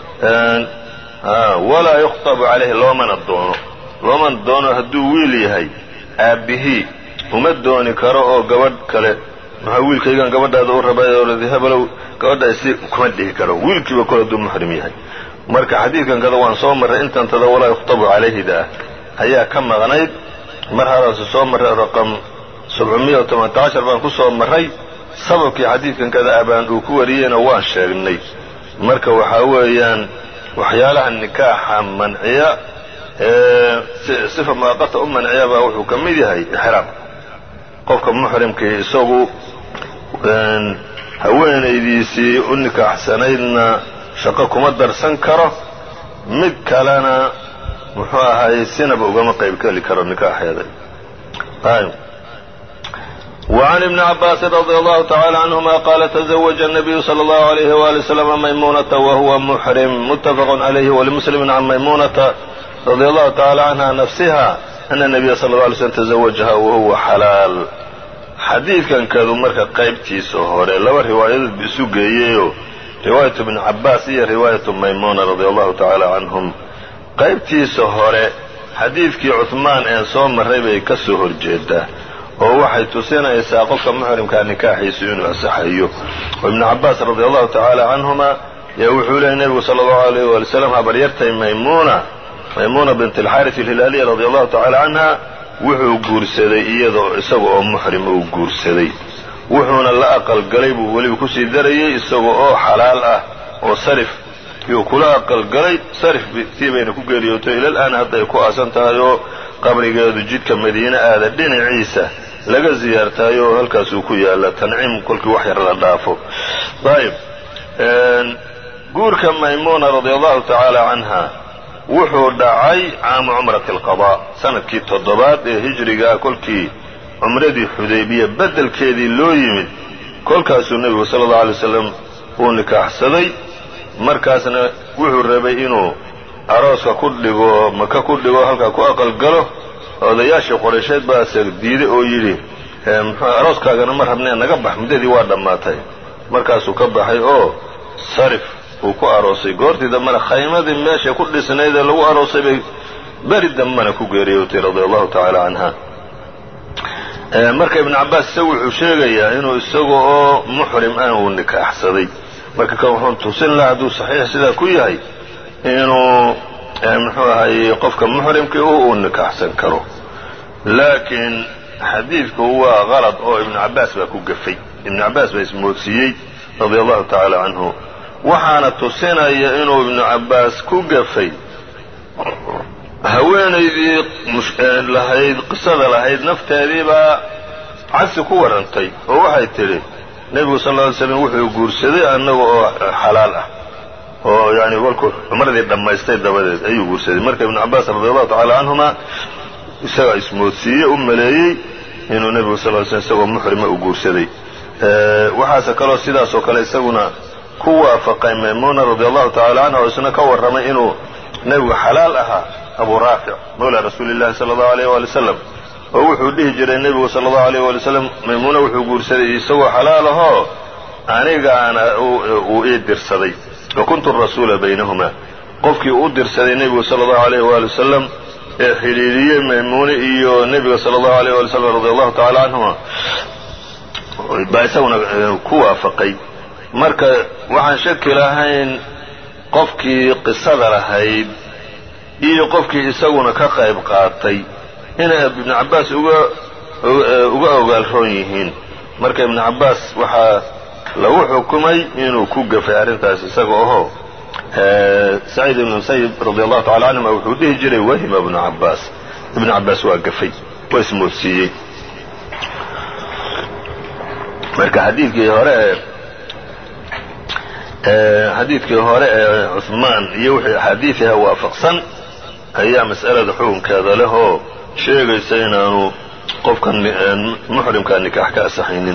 walaa yukhtabu calayhi loomana doono loomana doono hadduu wiil yahay aabbihii uma dooni karo oo gabadh kale maxaa wiilkaygan gabadhaada u rabay oo habalow gabadha si kuma dhihi karo wiilkiiba kol hadduu muxrim yahay marka xadiidkan kada waan soo marray intantada walaa yukhtabu calayhida ayaa ka maqnayd mar haraase soo marray raqam sabcumiya tobantaashar baan ku soo marray sababkii xadiidkan kada abaan uu ku wariyeyna waan sheegnay marka waxaa weeyaan waxyaalaha nikaaxa manciya ee sifa muaqata u manciya baa wuxuu ka mid yahay ixraam qofka muxrimkii isagu haweenaydiisii u nikaaxsanaydna shaqo kuma darsan karo mid kalena muxuu ahaayey sinaba ugama qayb geli karo nikaaxeeda وعن ابن عباس رضي الله تعالى عنهما قال تزوج النبي صلى الله عليه وآله وسلم ميمونة وهو محرم متفق عليه ولمسلم عن ميمونة رضي الله تعالى عنها نفسها أن النبي صلى الله عليه وسلم تزوجها وهو حلال حديث كان كذو مركة قيبتي سهوري لو رواية بسوقية رواية ابن عباس هي رواية ميمونة رضي الله تعالى عنهم قيبتي سهوري حديث كي عثمان ان صوم مريبا يكسه الجدة وهو حيث سينا يساقك محرم كان نكاحي سيون وسحيه وابن عباس رضي الله تعالى عنهما يوحوا له النبي صلى الله عليه وسلم هبريرتي ميمونة ميمونة بنت الحارث الهلالية رضي الله تعالى عنها وحو قرسدي إيضا إساقوا محرم وقرسدي wuxuuna la aqal galay buu weliba kusii darayay isagoo oo xalaal ah oo sarif yuu kula aqal galay sarif tii bayna ku geeriyootay ilal aan hadday ku aasan tahay oo qabrigeedu jidka madiine aada dhinaciisa laga ziyaartaayo oo halkaasuu ku yaalla tanciim kolkii wax yar la dhaafo ayib guurka maymuuna radia allahu tacaala canha wuxuu dhacay caama cumrati alqadaa sanadkii toddobaad ee hijriga kolkii cumradii xudaybiya beddelkeedii loo yimid kolkaasuu nebigu sala allahu alay wasalam uu nikaaxsaday markaasna wuxuu rabay inuu arooska ku dhigo maka ku dhigo halkaa ku aqalgalo odayaashii qoraysheed baa se diiday oo yidhi muxuu arooskaagana ma rabnee naga bax muddadii waa dhammaatay markaasuu ka baxay oo sarif uu ku aroosay goortii dambena khaymadii meesha ku dhisnayd ee lagu aroosay bay beri dambena ku geeriyootay radia allahu tacaala canha marka ibn cabbaas isagu wuxuu sheegayaa inuu isaga oo muxrim ah uu nikaaxsaday marka kan wuxuu tusin lahaa hadduu saxiix sidaa ku yahay inuu muxuu ahaayey qofka muxrimkii uu nikaaxsan karo laakiin xadiidku waa qalad oo ibnu cabbaas baa ku gafay ibnu cabbaas baa ismoodsiiyey radia allahu tacaala canhu waxaana tusinaya inuu ibnu cabbaas ku gafay haweenaydii lahayd qisada lahayd nafteedii baa cabsi ku warrantay oo waxay tidhi nebigu sal lla alay slam wuxuu guursaday annaga oo xalaal ah oo yani walkuu cumradii dhammaystay dabadeed ayuu guursaday. marka ibnu cabbaas radiallahu tacala canhuma isagaa ismoodsiiyey u maleeyey inuu nebigu sal ly slm isagoo muxrima u guursaday. waxaase kaloo sidaas oo kale isaguna ku waafaqay maymuuna radiallahu tacala canha oo isna ka warramay inuu nebigu xalaal ahaa abu raafic mawla rasuuli llahi sala allahu alayh waali wasalam oo wuxuu dhihi jiray nebigu sala allahu alayh waali wasalam maymuuna wuxuu guursaday isagoo xalaal ahoo anigaana uu ii dirsaday wa kuntu rasuula baynahumaa. qofkii u dirsaday nebigu sala allahu alayh waali wasalam ee xidhiiriyey maymuune iyo nebiga sala allahu alayh waali wasalam radiallahu tacala canhuma baa isaguna ku waafaqay. marka waxaan shaki lahayn qofkii qisada lahayd iyo qofkii isaguna ka qayb qaatay inay ibnu cabbaas uga uga ogaal roon yihiin. marka ibnu cabbaas waxaa lagu xukumay inuu ku gafay arrintaas isaga oho saciid ibnu musayib radi allahu tacala canhuma wuxuu dhihi jiray wahima ibnu cabbaas ibnu cabbaas waa gafay waa ismoodsiiyey. marka xadiidkii hore ee xadiidkii hore ee cuhmaan iyo wixii axaadiidaha waafaqsan ayaa mas'alada xukunkeeda leh oo sheegaysa inaanu qofkan muxrimkaa nikaax ka asaxaynin.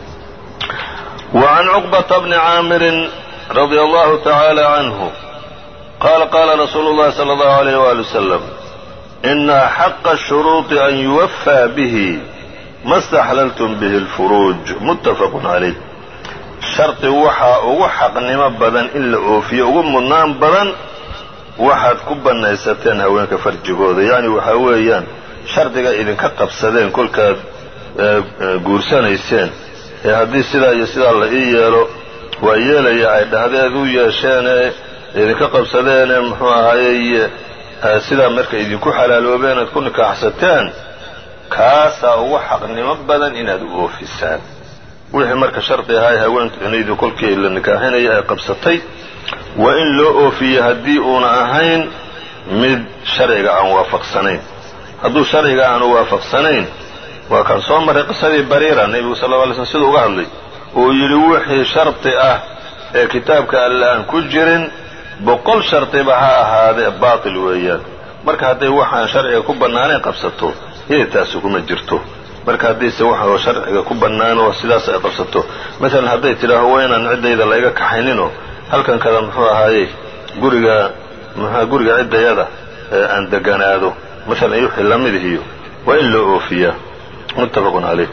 وعن عقبة بن عامر رضي الله تعالى عنه قال قال رسول الله صلى الله عليه وآله وسلم إن حق الشروط أن يوفى به ما استحللتم به الفروج متفق عليه. shardi waxaa ugu xaqnimo badan in la oofiyo ugu mudnaan badan waxaad ku bannaysateen haweenka farjigooda. yacni waxaa weeyaan shardiga idinka qabsadeen kolkaad guursanayseen ee haddii sidaa iyo sidaa la ii yeelo waa yeelaya ay dhahdeed u yeesheenee idinka qabsadeenee muxuu ahaayey sidaa marka idinku xalaaloobeen aad ku nikaaxsateen kaasaa ugu xaqnimo badan inaad u oofisaan. wixii marka shardi ahaa haweenaydu kolkii la nikaaxinaya ay qabsatay waa in loo oofiye haddii uuna ahayn mid sharciga aan waafaqsanayn. hadduu sharciga aanu waafaqsanayn waa kan soo marray qisadii bariira nebigu sal lla alay slm siduu uga hadlay uu yidhi wixii shardi ah ee kitaabka alle aan ku jirin boqol shardiba ha ahaadee baatil weeyaan. marka hadday waxaan sharciga ku bannaanayn qabsato iyay taasi kuma jirto. marka haddiise waxa sharciga ku bannaan oo sidaas ay qabsato maalan hadday tidhaaho waa inaan ciddayda layga kaxayninoo halkan kada muxuu ahaayey guriga muxua guriga ciddayada aan deganaado maalan iyo wixii la midihiyo waa in loo oofiyaa. muttafaqun calayh.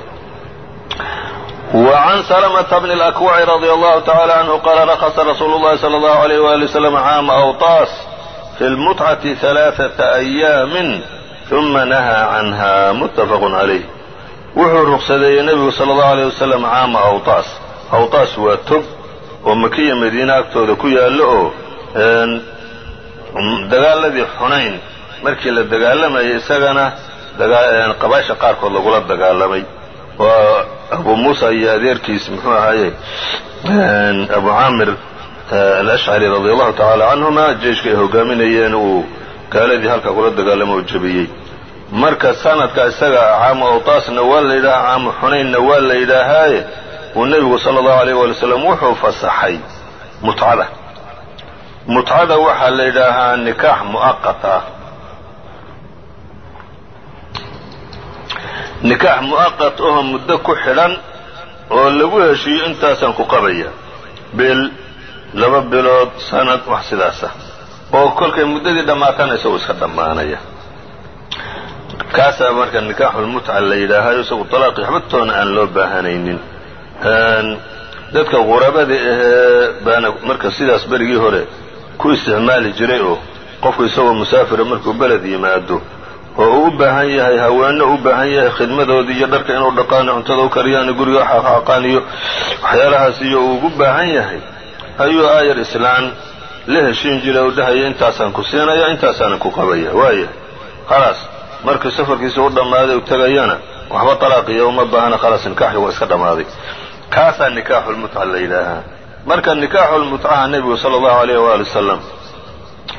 وعن سلمة بن الأكوع رضي الله تعالى عنه قال رخص رسول الله صلى الله عليه وآله وسلم عام أوطاس في المتعة ثلاثة أيام ثم نهى عنها. متفق عليه. wuxuu ruqsadeeyey nebigu sala allahu alayh wasalam caama awtaas. awtaas waa tog oo makiya madiine agtooda ku yaallo oo dagaaladii xunayn markii la dagaalamayay isagana qabaasha qaarkood lagula dagaalamay. waa abu muusa iyo adeerkiis muxuu ahaaye abu caamir alashcari radi allahu tacaala canhuma jeyshka ay hogaaminayeen uu gaaladii halka kula dagaalamo oo jabiyey. marka sanadka isaga caamu awtaasna waa la yidhaha caamu xunaynna waa la yidhaahaaye uu nebigu sala allahu alayh waali wasalam wuxuu fasaxay mutcada. mutcada waxaa la yidhaahaa nikaax mu'aqat ah. nikaax mu'aqat oo muddo ku xidhan oo lagu heshiiyo intaasaan ku qabaya bil laba bilood sanad wax sidaasah oo kolkay muddadii dhammaatana isagoo iska dhammaanaya. kaasaa marka nikaaxulmutca la yidhaahayo isagu talaaqi waxbatoona aan loo baahanaynin. dadka qurabada ahee baana marka sidaas berigii hore ku isticmaali jiray oo qofku isagoo musaafira markuu beled yimaado oo uu u baahan yahay haweenno u baahan yahay khidmadoodii iyo dharka inuu dhaqaano cuntada u kariyaano guriga xaqaan iyo waxyaalahaas iyo uu ugu baahan yahay ayuu aayar islaan la heshiin jiray oo dhahaya intaasaan ku siinaya intaasaanan ku qabaya waaya khalaas. markii safarkiisa u dhammaaday u tegayana waxba talaaqiya uma baahana khalaas nikaaxii waa iska dhammaaday. kaasaa nikaaxulmutca la yidhaahaa. marka nikaaxulmutcaha nebigu sala allahu alayh waali wasalam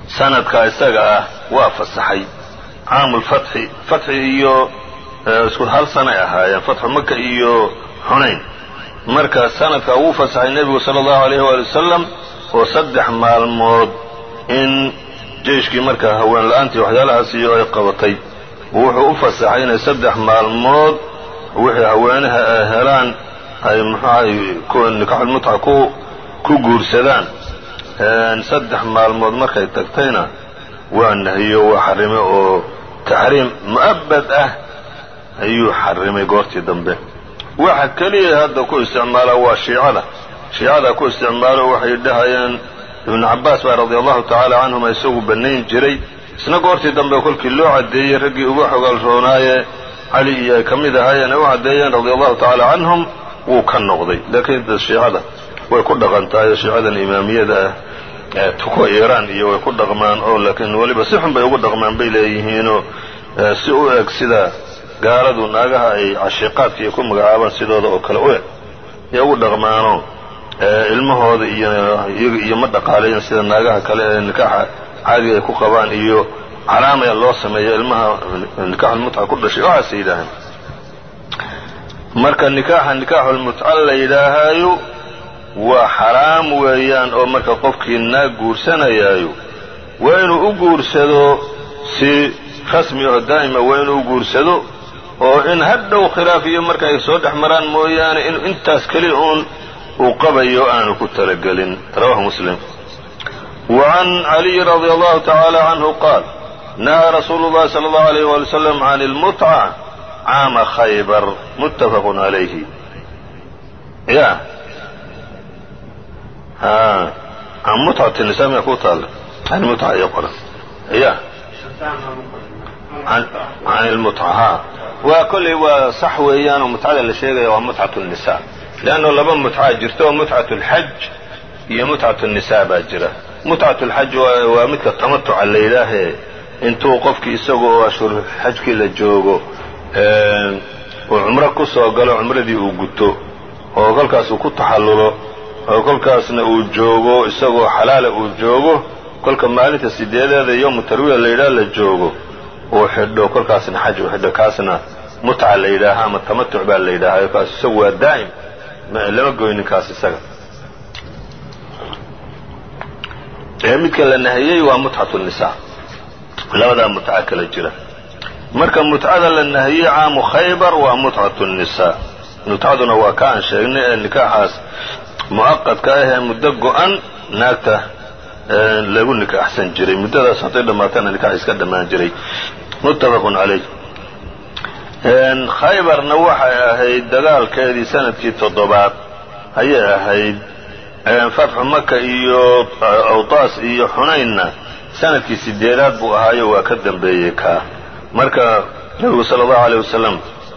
sanadka isaga ah waa fasaxay caamulfatxi fatxi iyo isku hal sanay ahaayeen fatxu maka iyo xunayn marka sanadka wuu fasaxay nebigu sala allahu alayhi waali wasalam oo saddex maalmood in jeyshkii markaa haween la-aantii waxyaalahaas iyo ay qabatay wuxuu u fasaxay inay saddex maalmood wixii haweenaha ay helaan ay muxuahay nikaxulmutca ku ku guursadaan saddex maalmood markay tagtayna waa nahiyo waa xarimay oo taxriim mu'abbad ah ayuu xarimay goortii dambe waxa keliya hadda ku isticmaala waa shiicada shiicada ku isticmaalo waxay dhahayeen ibnu cabbaas baa radia allahu tacaala canhuma isagu bannayn jiray isna goortii dambe kolkii loo caddeeyey raggii uga xogaal roonaaye cali iyo ay ka mid ahaayeen ay u caddeeyeen radia allahu tacaala canhum wuu ka noqday laakiin shiicada way ku dhaqan tahay shiicadan imaamiyada ah tuko iiraan iyo way ku dhaqmaan oo laakiin weliba si xun bay ugu dhaqmaan bay leeyihiinoo si u eg sida gaaladu naagaha ay cashiiqaadka iyo ku magacaabaan sidooda oo kale u eg yay ugu dhaqmaanoo ilmahooda iyo iyo ma dhaqaalayan sida naagaha kale ee nikaaxa caadiga ay ku qabaan iyo calaamaya loo sameeyo ilmaha nikaaxulmutca ku dhashay waxaasay yidhaaheen marka nikaaxa nikaaxulmutca la yidhaahaayo waa xaraam weeyaan oo marka qofkii naag guursanayaayo waa inuu u guursado si rasmi oo daa'ima waa inuu u guursado oo in hadhow khilaaf iyo marka ay soo dhex maraan mooyaane in intaas keli uun uu qabayo aanu ku talagelin rawahu muslim وعن علي رضي الله تعالى عنه قال نهى رسول الله صلى الله عليه وسلم عن المتعة عام خيبر متفق عليه يا ها عن متعة النساء يقول تعالى عن المتعة يقرأ يا عن, عن المتعة ها وكل وصح ويان ومتعة لشيء ومتعة النساء لأنه لبن متعة جرته متعة الحج هي متعة النساء باجرة متعة الحج ومثل التمتع اللي إلهي انتو قفكي إساقو واشور حجكي لجوغو وعمرك كسو قالوا عمره دي اوقتو وقال كاسو كنت حلولو وقال كاسنا اوجوغو إساقو حلال اوجوغو قال كمالي تسيديد هذا يوم التروية اللي إله لجوغو وحدو قال كاسنا حج وحدو كاسنا متعة اللي إلهي ما التمتع باللي إلهي كاسو سوى دائم لما قويني كاسي ساقو midka la nahiyey waa mutcatu nisaa labadaa mutca kala jira marka mutcada la nahiyey caamu khaybar waa mutcatu nisaa mutcaduna waa ka aan sheegnay ee nikaaxaas mu'aqadka ah ee muddo go-an naagta lagu nikaaxsan jiray muddadaas hadday dhammaatana nikaax iska dhammaan jiray muttafaqun calayh khaybarna waxay ahayd dagaalkeedii sanadkii toddobaad ayay ahayd fatxu maka iyo awtaas iyo xunaynna sanadkii sideedaad buu ahaayo waa ka dambeeyey kaa marka nabigu sala allahu alayh wasalam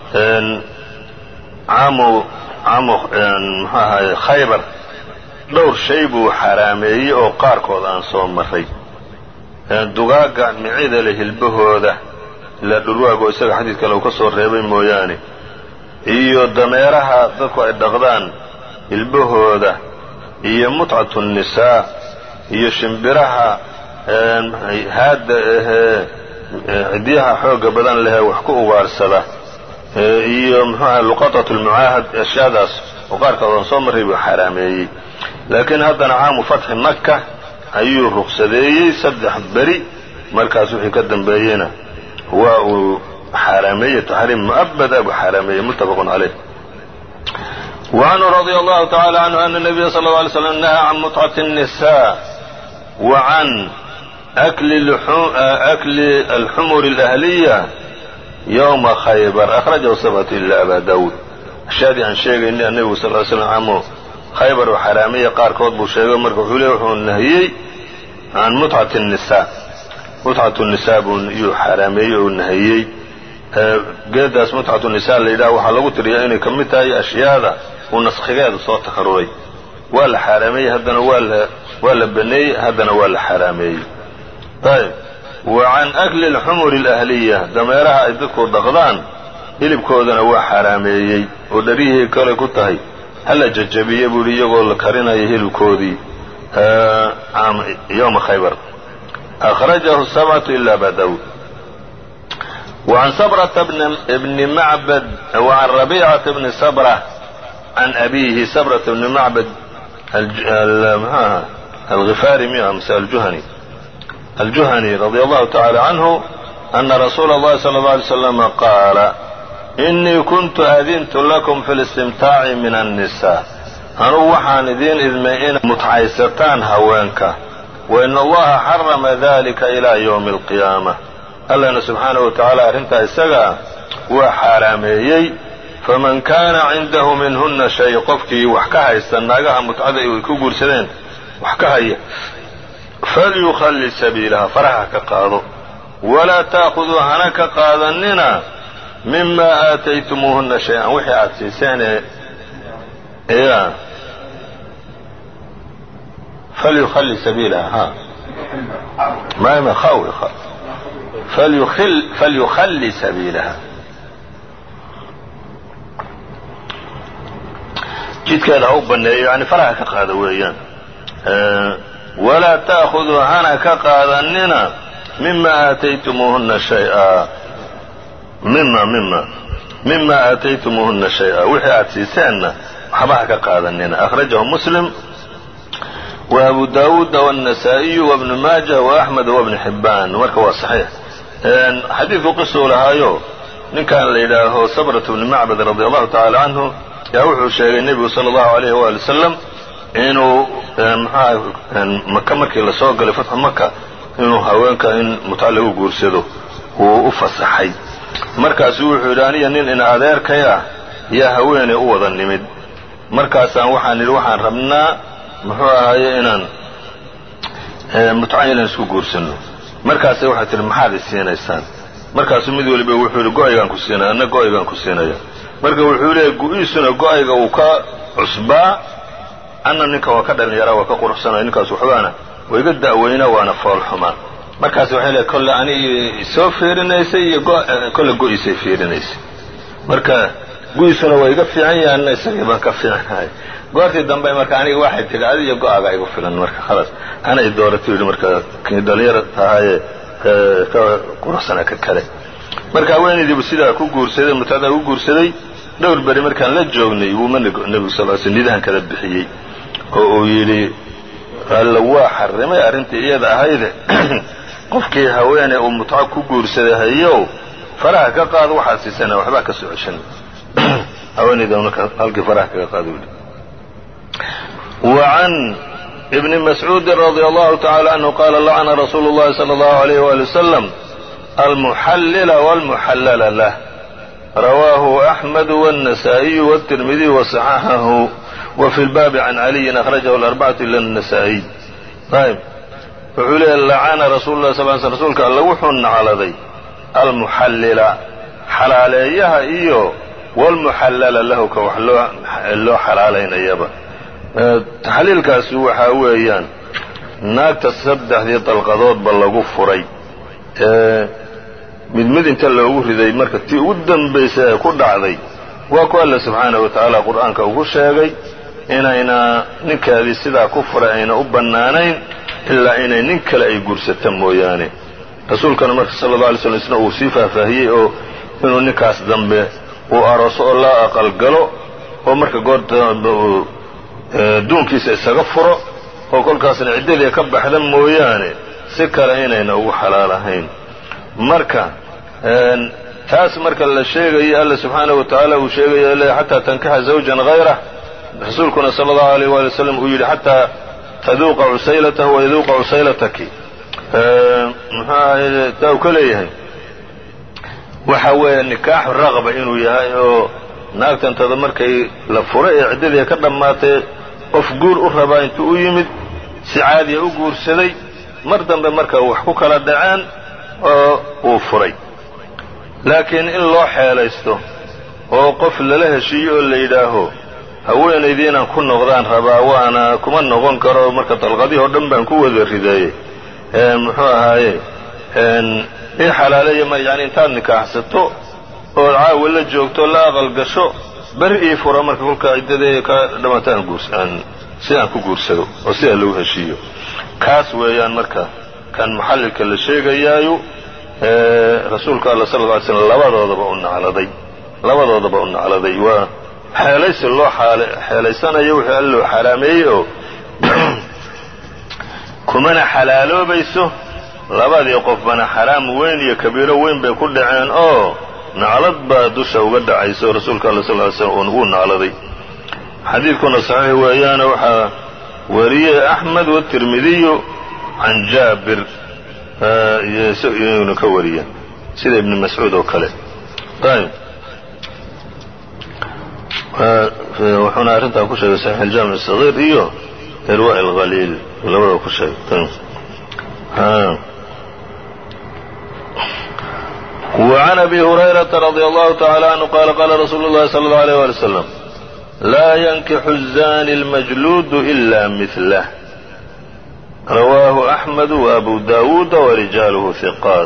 caamu caamu muxuu ahaye khaybar dhowr shay buu xaraameeyey oo qaarkood aan soo maray dugaaga micida leh hilbahooda ilaa dhulwaagoo isaga xadiid kale uu ka soo reebay mooyaane iyo dameeraha dadku ay dhaqdaan hilbahooda iyo mutcatu nisaa iyo shimbiraha haadda ahee cidyaha xooga badan lehee wax ku ugaarsada iyo muxuaha luqatatu lmucaahad ashyaadaas oo qaarkood aan soo marray buu xaraameeyey laakiin haddana caamu fatxi maka ayuu ruqsadeeyey saddex beri markaas wixii ka dambeeyeyna waa uu xaraameeyey taxriim mu'abada buu xaraameeyey muttafaqun caleyh وعنه رضي الله تعالى عنه أن النبي صلى الله عليه وسلم نهى عن متعة النساء وعن أكل, أكل الحمر الأهلية يوم خيبر أخرجه صفة إلا أبا داود الشادي عن شيء إن النبي صلى الله عليه وسلم عمه خيبر وحرامية قار كوض بشيء ومركو حولي وحون النهيي عن متعة النساء متعة النساء يو حرامية والنهيي geedaas mutcatu nisaa la yidhaha waxaa lagu tiriyaa inay ka mid tahay ashyaada uu naskhigeedu soo takaruray waa la xaaraameeyey haddana waa la waa la baneeyey haddana waa la xaaraameeyey ayb wa can akli alxumuri alahliya dameeraha ay dadku dhaqdaan hilibkoodana waa xaaraameeyey oo dharihii kale ku tahay hala jajabiye buuhi iyagoo la karinayo hilibkoodii yowma khaybar أخرجه السبعة إلا أبا داود. وعن صبرة بن معبد وعن ربيعة بن صبرة عن أبيه صبرة بن معبد الغفاري الجهني الجهني رضي الله تعالى عنه أن رسول الله صلى الله عليه وسلم قال إني كنت أذنت لكم في الاستمتاع من النساء أنو waxaan idin idmay in mutcaysataan haweenka وإن الله حرم ذلك إلى يوم القيامة allana subxaanahu watacaala arrintaa isaga waa xaaraameeyey faman kaana cindahu minhunna shay qofkii wax ka haysta naagaha mutcada ay ku guursadeen wax ka haya falyukhalli sabiilaha faraha ka qaado walaa taakuduu hana ka qaadanina mima aataytumuuhunna shay-an wixii aad siiseen ya falyukhalli sabiilaha ha maama khawi falyukhalli sabiilaha jidkeeda ha u banneeyo yani faraha ka qaada weeyaan walaa ta'khuduu hana ka qaadanina mima aataytumuuhunna shay-a mima mima mima aataytumuuhunna shay-a wixii aad siiseenna waxba ha ka qaadanina akhrajahu muslim wa abu daawuuda waannasaa'iyu wabnu maaja wa axmed wabnu xibbaan marka waa saxiix xadiidku qisuu lahaayo ninkan la yidhaaho sabrat bni macbad radi allahu tacaala canhu yaa wuxuu sheegay nebigu sala allahu alayhi waali wasalam inuu mxuaha maka markii lasoo galay fatxu maka inuu haweenka in mutca lagu guursado uu u fasaxay markaasuu wuxuu yidhi aniya nin ina adeerkay ah yaa haweeney u wada nimid markaasaan waxaan yidhi waxaan rabnaa muxuu ahaye inaan mutca inaan isku guursanno markaasay waxay tihi maxaad isiinaysaan markaasuu mid waliba wuxuu yidhi go-aygaan ku siinaya anna go-aygaan ku siinaya marka wuxuu leeyahy gu-iisuna go-ayga uu ka cusbaa anna ninka waa ka dhalinyaraa waa ka quruxsanaya ninkaas waxbaana waa iga da'weynaa waana foolxumaa markaas waxay leeay kolle ani isoo fiirinaysay iyo kolle go-iisay fiirinaysay marka gu-iisuna waa iga fiican yahay anna isagii baan ka fiicanahay goortii dambe marka aniga waxay tihi adi iyo go-aaga igu filan marka khalaas anay doorato yidhi marka kii dhalinyar ahaaye ka quruxsanaa ka kale marka haweenaydiibu sidaa ku guursaday mutcadaa ku guursaday dhowr beri markaan la joognay wuuma nebigu sal l sl nidahan kala bixiyey oo uu yidhi alla waa xarrimay arrintii iyada ahayde qofkii haweeney uu mutco ku guursaday hayow faraha ka qaado waxaad siisana waxbaa ka soo ceshan haweenayda marka halkii faraha kaga qaado yidhi وعن ابن مسعود رضي الله تعالى عنه قال لعن رسول الله صلى الله عليه وآله وسلم المحلل والمحلل له رواه أحمد والنسائي والترمذي وصححه وفي الباب عن علي أخرجه الأربعة إلا النسائي طيب وحول لعن رسول الله صلى الله عليه وسلم رسولك الله وحن على ذي المحلل حلاليها إيو والمحلل له كوحلو حلالين أيضا taxliilkaasi waxaa weeyaan naagta saddexdii dalqadoodba lagu furay ee mid mid inta loogu riday marka tii ugu dambaysay ee ku dhacday waa ku alla subxaanahu wa tacaala qur'aanka ugu sheegay inayna ninkeedii sidaa ku furay ayna u bannaanayn ilaa inay nin kale ay guursata mooyaane rasuulkana marka sala alla alay slam isna uu sii faahfaahiyey oo inuu ninkaas dambe uu arooso oo la aqalgalo oo marka goorta duunkiisa isaga furo oo kolkaasna ciddadii ka baxda mooyaane si kale inayna ugu xalaal ahayn marka taas marka la sheegayo alla subxaanahu wa tacaala uu sheegayo le xataa tankixa zawjan hayrah rasuulkuna sala allahu alayh waali wasalam uu yidhi xataa taduuqa cusaylatahu wayaduuqa cusaylataki muxuu ahay taa uu ka leeyahay waxa weeye nikaaxu raqba inuu yahay oo naagtantada markay la furay ee ciddadii ka dhammaatay qof guur u rabaa intuu u yimid si caadiya u guursaday mar dambe marka wax ku kala dhaceen oo uu furay laakiin in loo xeelaysto oo qof lala heshiiyo oo la yidhaaho haweenaydii inaan ku noqdaan rabaa waana kuma noqon karo marka dalqadii oo dhan baan ku wada rideeyey muxuu ahaaye ii xalaaleeya ma yani intaad nikaaxsato oo caawa la joogto la aqal gasho beri ii fura marka kolkaa ciddadee ka dhamaataan guursan si aan ku guursado oo sidaa lagu heshiiyo kaas weeyaan marka kan muxallilka la sheegayaayu rasuulka alla sal lla ly slam labadoodaba u nacladay labadoodaba u nacladay waa xeelaysi loo xeelaysanayo wixii alla loo xaaraameeyey oo kumana xalaaloobayso labadii qofbana xaraam weyn iyo kabiiro weyn bay ku dhaceen oo naclad baa dusha uga dhacayso rasuulka alla sal ly slam wuu nacladay. xadiidkuna saxiix weeyaane waxaa wariyey axmed watirmidiyu can jaabir iyaguna ka wariya sida ibni mascuud oo kale. ayb wuxuuna arrintaa ku sheegay saxiix aljaamic asagiir iyo irwa' alhaliil labada ku sheegay. وعن أبي هريرة رضي الله تعالى عنه قال قال رسول الله صلى الله عليه وآله وسلم لا ينكح الزاني المجلود إلا مثله رواه أحمد وأبو داود ورجاله ثقات.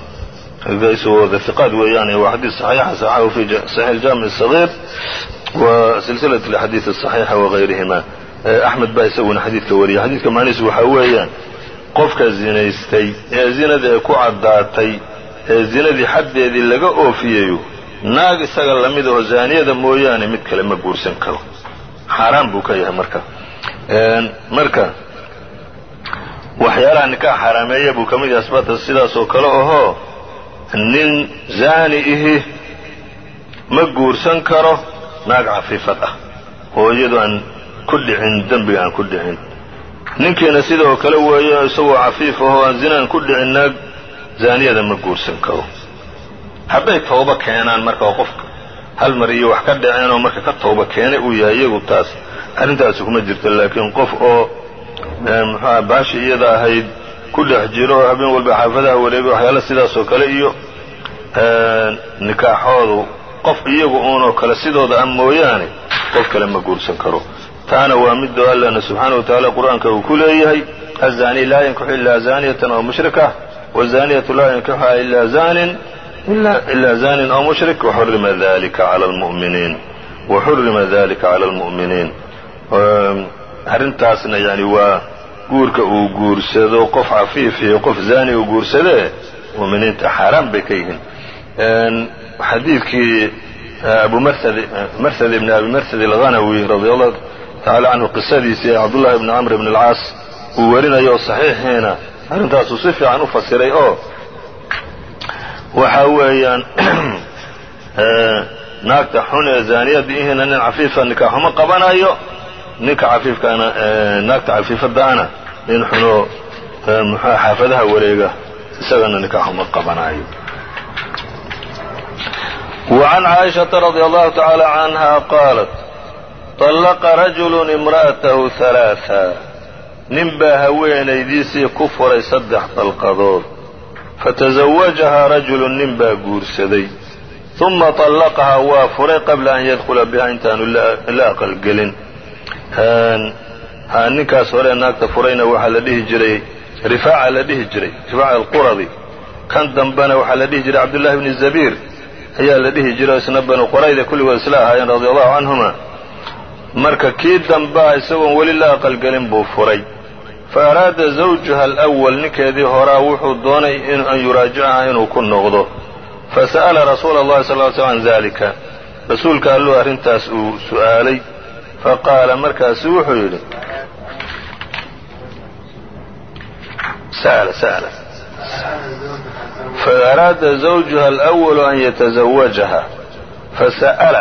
ثقات يعني هو حديث صحيح صححه في صحيح الجامع الصغير وسلسلة الحديث الصحيحة وغيرهما. أحمد baa isaguna xadiidka wariya xadiidka macnihiisu waxaa weeyaan qofka zinaystay ee zinada ay ku caddaatay ee zinadii xaddeedii laga oofiyayo naag isaga lamid oo zaaniyada mooyaane mid kale ma guursan karo xaaraan buu ka yahay. marka marka waxyaalaha nikaax xaraameeya buu ka mid yahay asbaabta sidaas oo kale ahoo nin zaani ihi ma guursan karo naag cafiifad ah oo iyadoo aan ku dhicin dembiga aan ku dhicin. ninkiina sidoo kale weeyo isagoo cafiif ahoo aan zinaan ku dhicin naag zaaniyada ma guursan karo. hadday tawba keenaan marka qofka hal mar iyo wax ka dhaceen oo marka ka tawba keenay uu yahay iyagu taas arrintaasi kuma jirto. laakiin qof oo muxuuha baashi iyada ahayd ku dhex jiro oo habeen walba xaafadaha wareego waxyaala sidaas oo kale iyo nikaaxoodu qof iyagu uunoo kale sidooda ah mooyaane qof kale ma guursan karo. taana waa midoo allana subxaanahu watacaala qur-aanka uu ku leeyahay aلzaani laa yankixu ilaa zaaniyatan aw mushrika wazaniyatu laa yankixuha ilaa zanin ilaa zanin aw mushrik waxurima dalika cala almu'miniin waxurima dalika cala almu'miniin. arrintaasna yani waa guurka uu guursado qof cafiif iyo qof zaani uu guursadee mu'miniinta xaaraan bay ka yihiin. xadiidkii abu marsad ibn abi marsad alghanawi radi allahu taala canhu qisadiisii ee cabdullahi ibni camr ibn alcaas uu warinayo oo saxiixiina arrintaasuu si fiican u fasiray oo waxa weeyaan naagta xun ee zaaniyada ihina nin cafiifa nikaaxuma qabanayo ninka cafiifkaana naagta cafiifadaana nin xunoo muxua xaafadaha wareega isagana nikaaxuma qabanayo. وعن عائشة رضي الله تعالى عنها قالت طلق رجل امرأته ثلاثا nin baa haweenaydiisii ku furay saddex dalqadood fataزawajahaa rajulu nin baa guursaday ثuma طallaqahaa waa furay qabla an yadkula biha intaanu la aqalgelin. ninkaas hore naagta furayna waxaa la dhihi jiray rifaaca la dhihi jiray rifaaca alquradi. kan dambena waxaa la dhihi jiray cabdullahi bni zabiir ayaa la dhihi jiray isna banu qurayda kulligood isla ahaayeen radi allahu canhuma. marka kii dambaa isagoon weli la aqalgelin buu furay. faaraada zawjuha alأwal ninkeedii horaa wuxuu doonay an yuraajicaha inuu ku noqdo fasa'ala rasuula اllahi sal ly slm can dalika rasuulka alluu arrintaas uu su'aalay faqaala markaasu wuxuu yidhi faaraada zawjuha alأwalu an yataزawajaha fasa'ala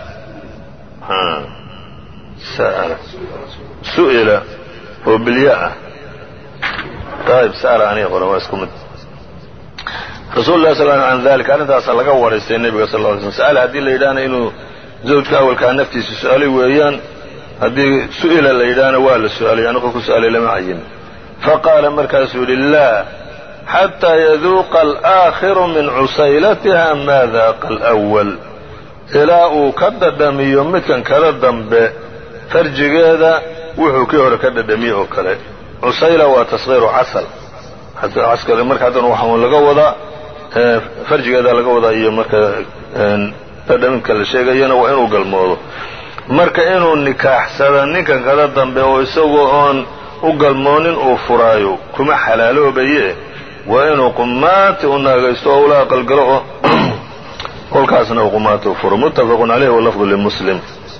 su'ila oo bilya ah ayb sa'ala aniga qoran waa isku mid. rasul lah sal can dalika arrintaasaa laga waraystay nebiga sal ly slm sa'ala haddii la yidhaahna inuu zawjka awalkaa naftiisa su-aalay weeyaan haddii su'ila la yidhaahna waa la su-aalay yani qofku su-aalay lama cayin. faqaala markaasuu yidhi laa xataa yaduuqa alآakhiru min cusaylatiha maa daaqa alأwal ilaa uu ka dhadhamiyo midkan kala dambe farjigeeda wuxuu kii hore ka dhadhamiye oo kale. cusayla waa tasgiiru casal marka haddana waxaa laga wadaa farjigeeda laga wadaa iyo marka dhadhaminka la sheegayana waa inuu galmoodo. marka inuu nikaaxsada ninkan kada dambe oo isagoo oon u galmoonin uu furaayo kuma xalaaloobaye waa inuu qumaati u naagaysto oo ula aqalgalo oo kolkaasna uu qumaati u furo. muttafaqun calayhi walafdu limuslim.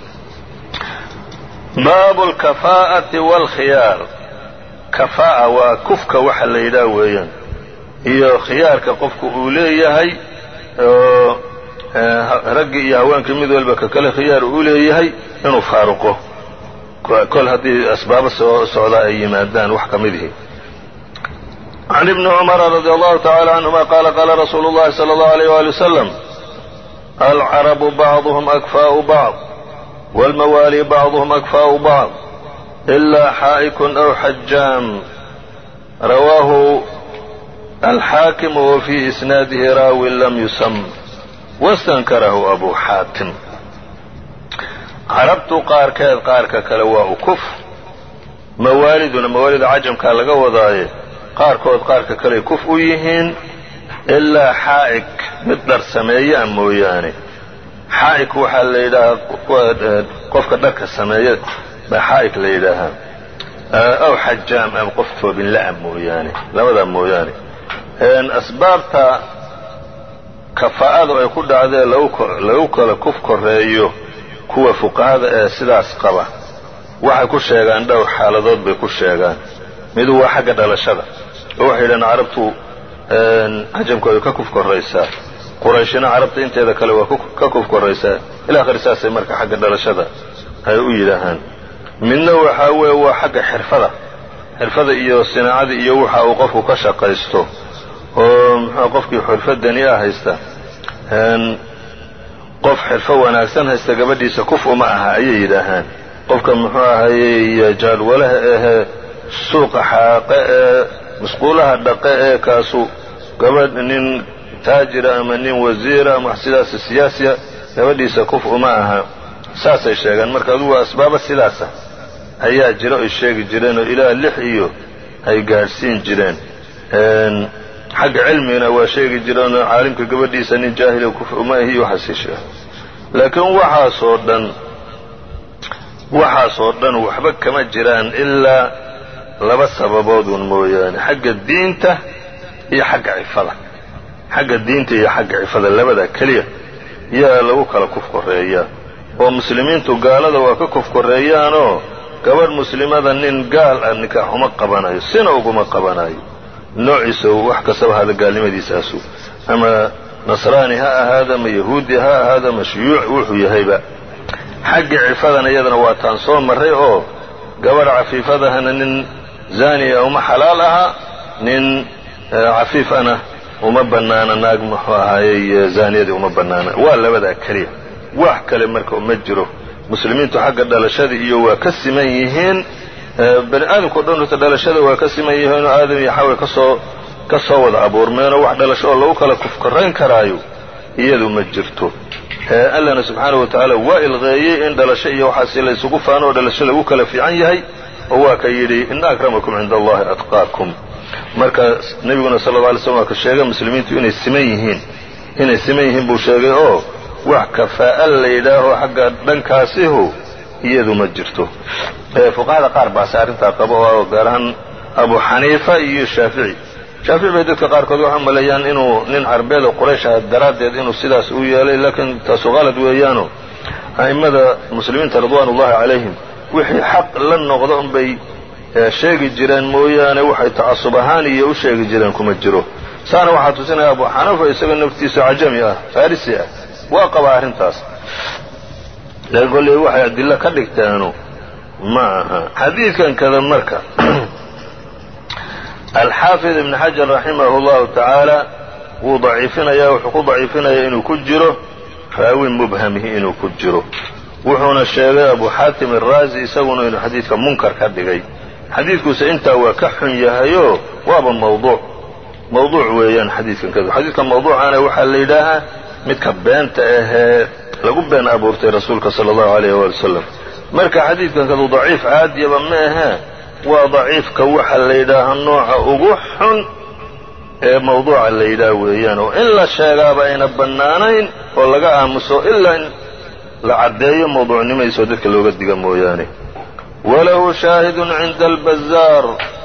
baabu alkafaa'ati waalkhiyaar. kafaa'a waa kufka waxa la yidhaha weeyaan iyo khiyaarka qofku uu leeyahay oo raggii iyo haweenkii mid walba ka kale khiyaar uu leeyahay inuu faaruqo kol haddii asbaabo soo socdaa ay yimaadaan wax ka midihi. can ibni cumara radi allahu tacala canhuma qaala qaala rasuulu llahi sala allahu alayh waali wasalam alcarabu bacduhum akfaa'u bacd waalmawaali bacduhum akfaa'u bacd ilaa xaa'ikun aw xajaam rawaahu alxaakim wa fii isnaadihi raawin lam yusam wastankarahu abu xaatim. carabtu qaarkeed qaarka kale waa ukuf, mawaaliduna mawaalida cajamkaa laga wadaaye qaarkood qaarka kaley kuf u yihiin ilaa xaa'ik mid dhar sameeyaa mooyaane. xaa'ik waxaa la yidhaahaa qofka dharka sameeya baa xaa'ik la yidhaahaa, aw xajaam ama qof toobinla'a mooyaane, labadaa mooyaane. asbaabta kafaa'adu ay ku dhacdee lagu kala kuf koreeyo kuwa fuqahada ee sidaas qaba waxay ku sheegaan dhowr xaaladood bay ku sheegaan. midu waa xagga dhalashada oo waxay yidhahaan carabtu cajamku ay ka kuf koraysaa, qurayshina carabta inteeda kale waa ka kuf koraysaa ilaa akhir saasay marka xagga dhalashada ay u yidhaahaan. midna waxaa weeye waa xagga xirfada xirfada iyo sinaacada iyo waxa uu qofku ka shaqaysto oo muxuu qofkii xirfadani ah haysta qof xirfo wanaagsan haysta gabadhiisa kuf uma aha ayay yidhaahaan. qofka muxuu ahayey jaalwalaha ahee suuqa xaaqe ee masquulaha dhaqe ee kaasu gabadh nin taajira ama nin wasiira ama sidaas siyaasiya gabadhiisa kuf uma aha saasay sheegaan. marka adugu asbaaba sidaasa ayaa jira ay sheegi jireen oo ilaa lix iyo ay gaadhsiin jireen. xagga cilmigana waa sheegi jireen oo caalimka gabadhiisa nin jaahila kuf uma ahi waxaasii sheega. laakiin waxaasoo dhan waxaasoo dhan waxba kama jiraan ilaa laba sababoodun mooyaane, xagga diinta iyo xagga cifada. xagga diinta iyo xagga cifada labada keliya yaa lagu kala kuf koreeyaa oo muslimiintu gaalada waa ka kuf koreeyaanoo gabadh muslimada nin gaal ah nikaax uma qabanayo, sina uguma qabanayo noociisa wax kastaba hada gaalnimadiisaasu, ama nasraani ha ahaada ama yahuudi ha ahaada ama shuyuuc wuxuu yahayba. xagga cifadana iyadana waa taan soo marray oo gabadh cafiifadahana nin zaaniya uma xalaal aha, nin cafiifana uma bannaana, naag muxuu ahaayey zaaniyadii uma bannaana. waa labadaa keliya, wax kale marka uma jiro. muslimiintu xagga dhalashada iyo waa ka siman yihiin, bani aadamkao dhan horta dhalashada waa ka siman yihiinoo aadam iyo xawe kasoo ka soo wada abuurmeenoo wax dhalasho oo lagu kala kufkorayn karaayo iyadu ma jirto. allana subxaanahu wa tacaala waa ilqeeyey in dhalasho iyo waxaasi la isugu faano oo dhalasho lagu kala fiican yahay oo waa ka yidhi ina akramakum cinda allahi atqaakum. marka nebiguna sala alla alay slam waa ka sheegay muslimiintu inay siman yihiin inay siman yihiin buu sheegay oo wax kafaa'a la yidhaaho xagga dhankaasihu iyadu ma jirto. fuqahada qaar baase arrintaa qaba oo gaar ahaan abu xaniifa iyo shaafici. shaafici bay dadka qaarkood waxay maleeyaan inuu nin carbeed oo quraysh ah daraaddeed inuu sidaas u yeelay, laakiin taasu qalad weeyaano a'immada muslimiinta ridwaanullahi calayhim wixii xaq la noqdo unbay sheegi jireen mooyaane waxay tacasub ahaan iyo u sheegi jireen kuma jiro. saana waxaa tusinaya abu xaniifa isaga naftiisa cajami ah farisi ah waa qaba arrintaas, laakiin kolley waxay adillo ka dhigteenu ma aha. xadiidkan kada marka alxaafid ibn xajar raximahu llahu tacaala wuu daciifinayaa, wuxuu ku daciifinayaa inuu ku jiro raawi mubhamihi inuu ku jiro. wuxuuna sheegay abu xaatim araazi isaguna inuu xadiidka munkar ka dhigay. xadiidkuuse intaa waa ka xun yahayoo waaba mawduuc mawduuc weeyaan xadiidkan kada. xadiidka mawduucaana waxaa la yidhaahaa midka beenta ahee lagu been abuurtay rasuulka sala allahu alayh waali wasalam. marka xadiidkan kadu daciif caadiyaba ma ahee waa daciifka waxa la yidhaahaa nooca ugu xun ee mawduuca la yidhaah weeyaan, oo in la sheegaaba ayna bannaanayn oo laga aamuso ilaa in la caddeeyo mawduucnimayso dadka looga diga mooyaane. وله شاهد عند البزار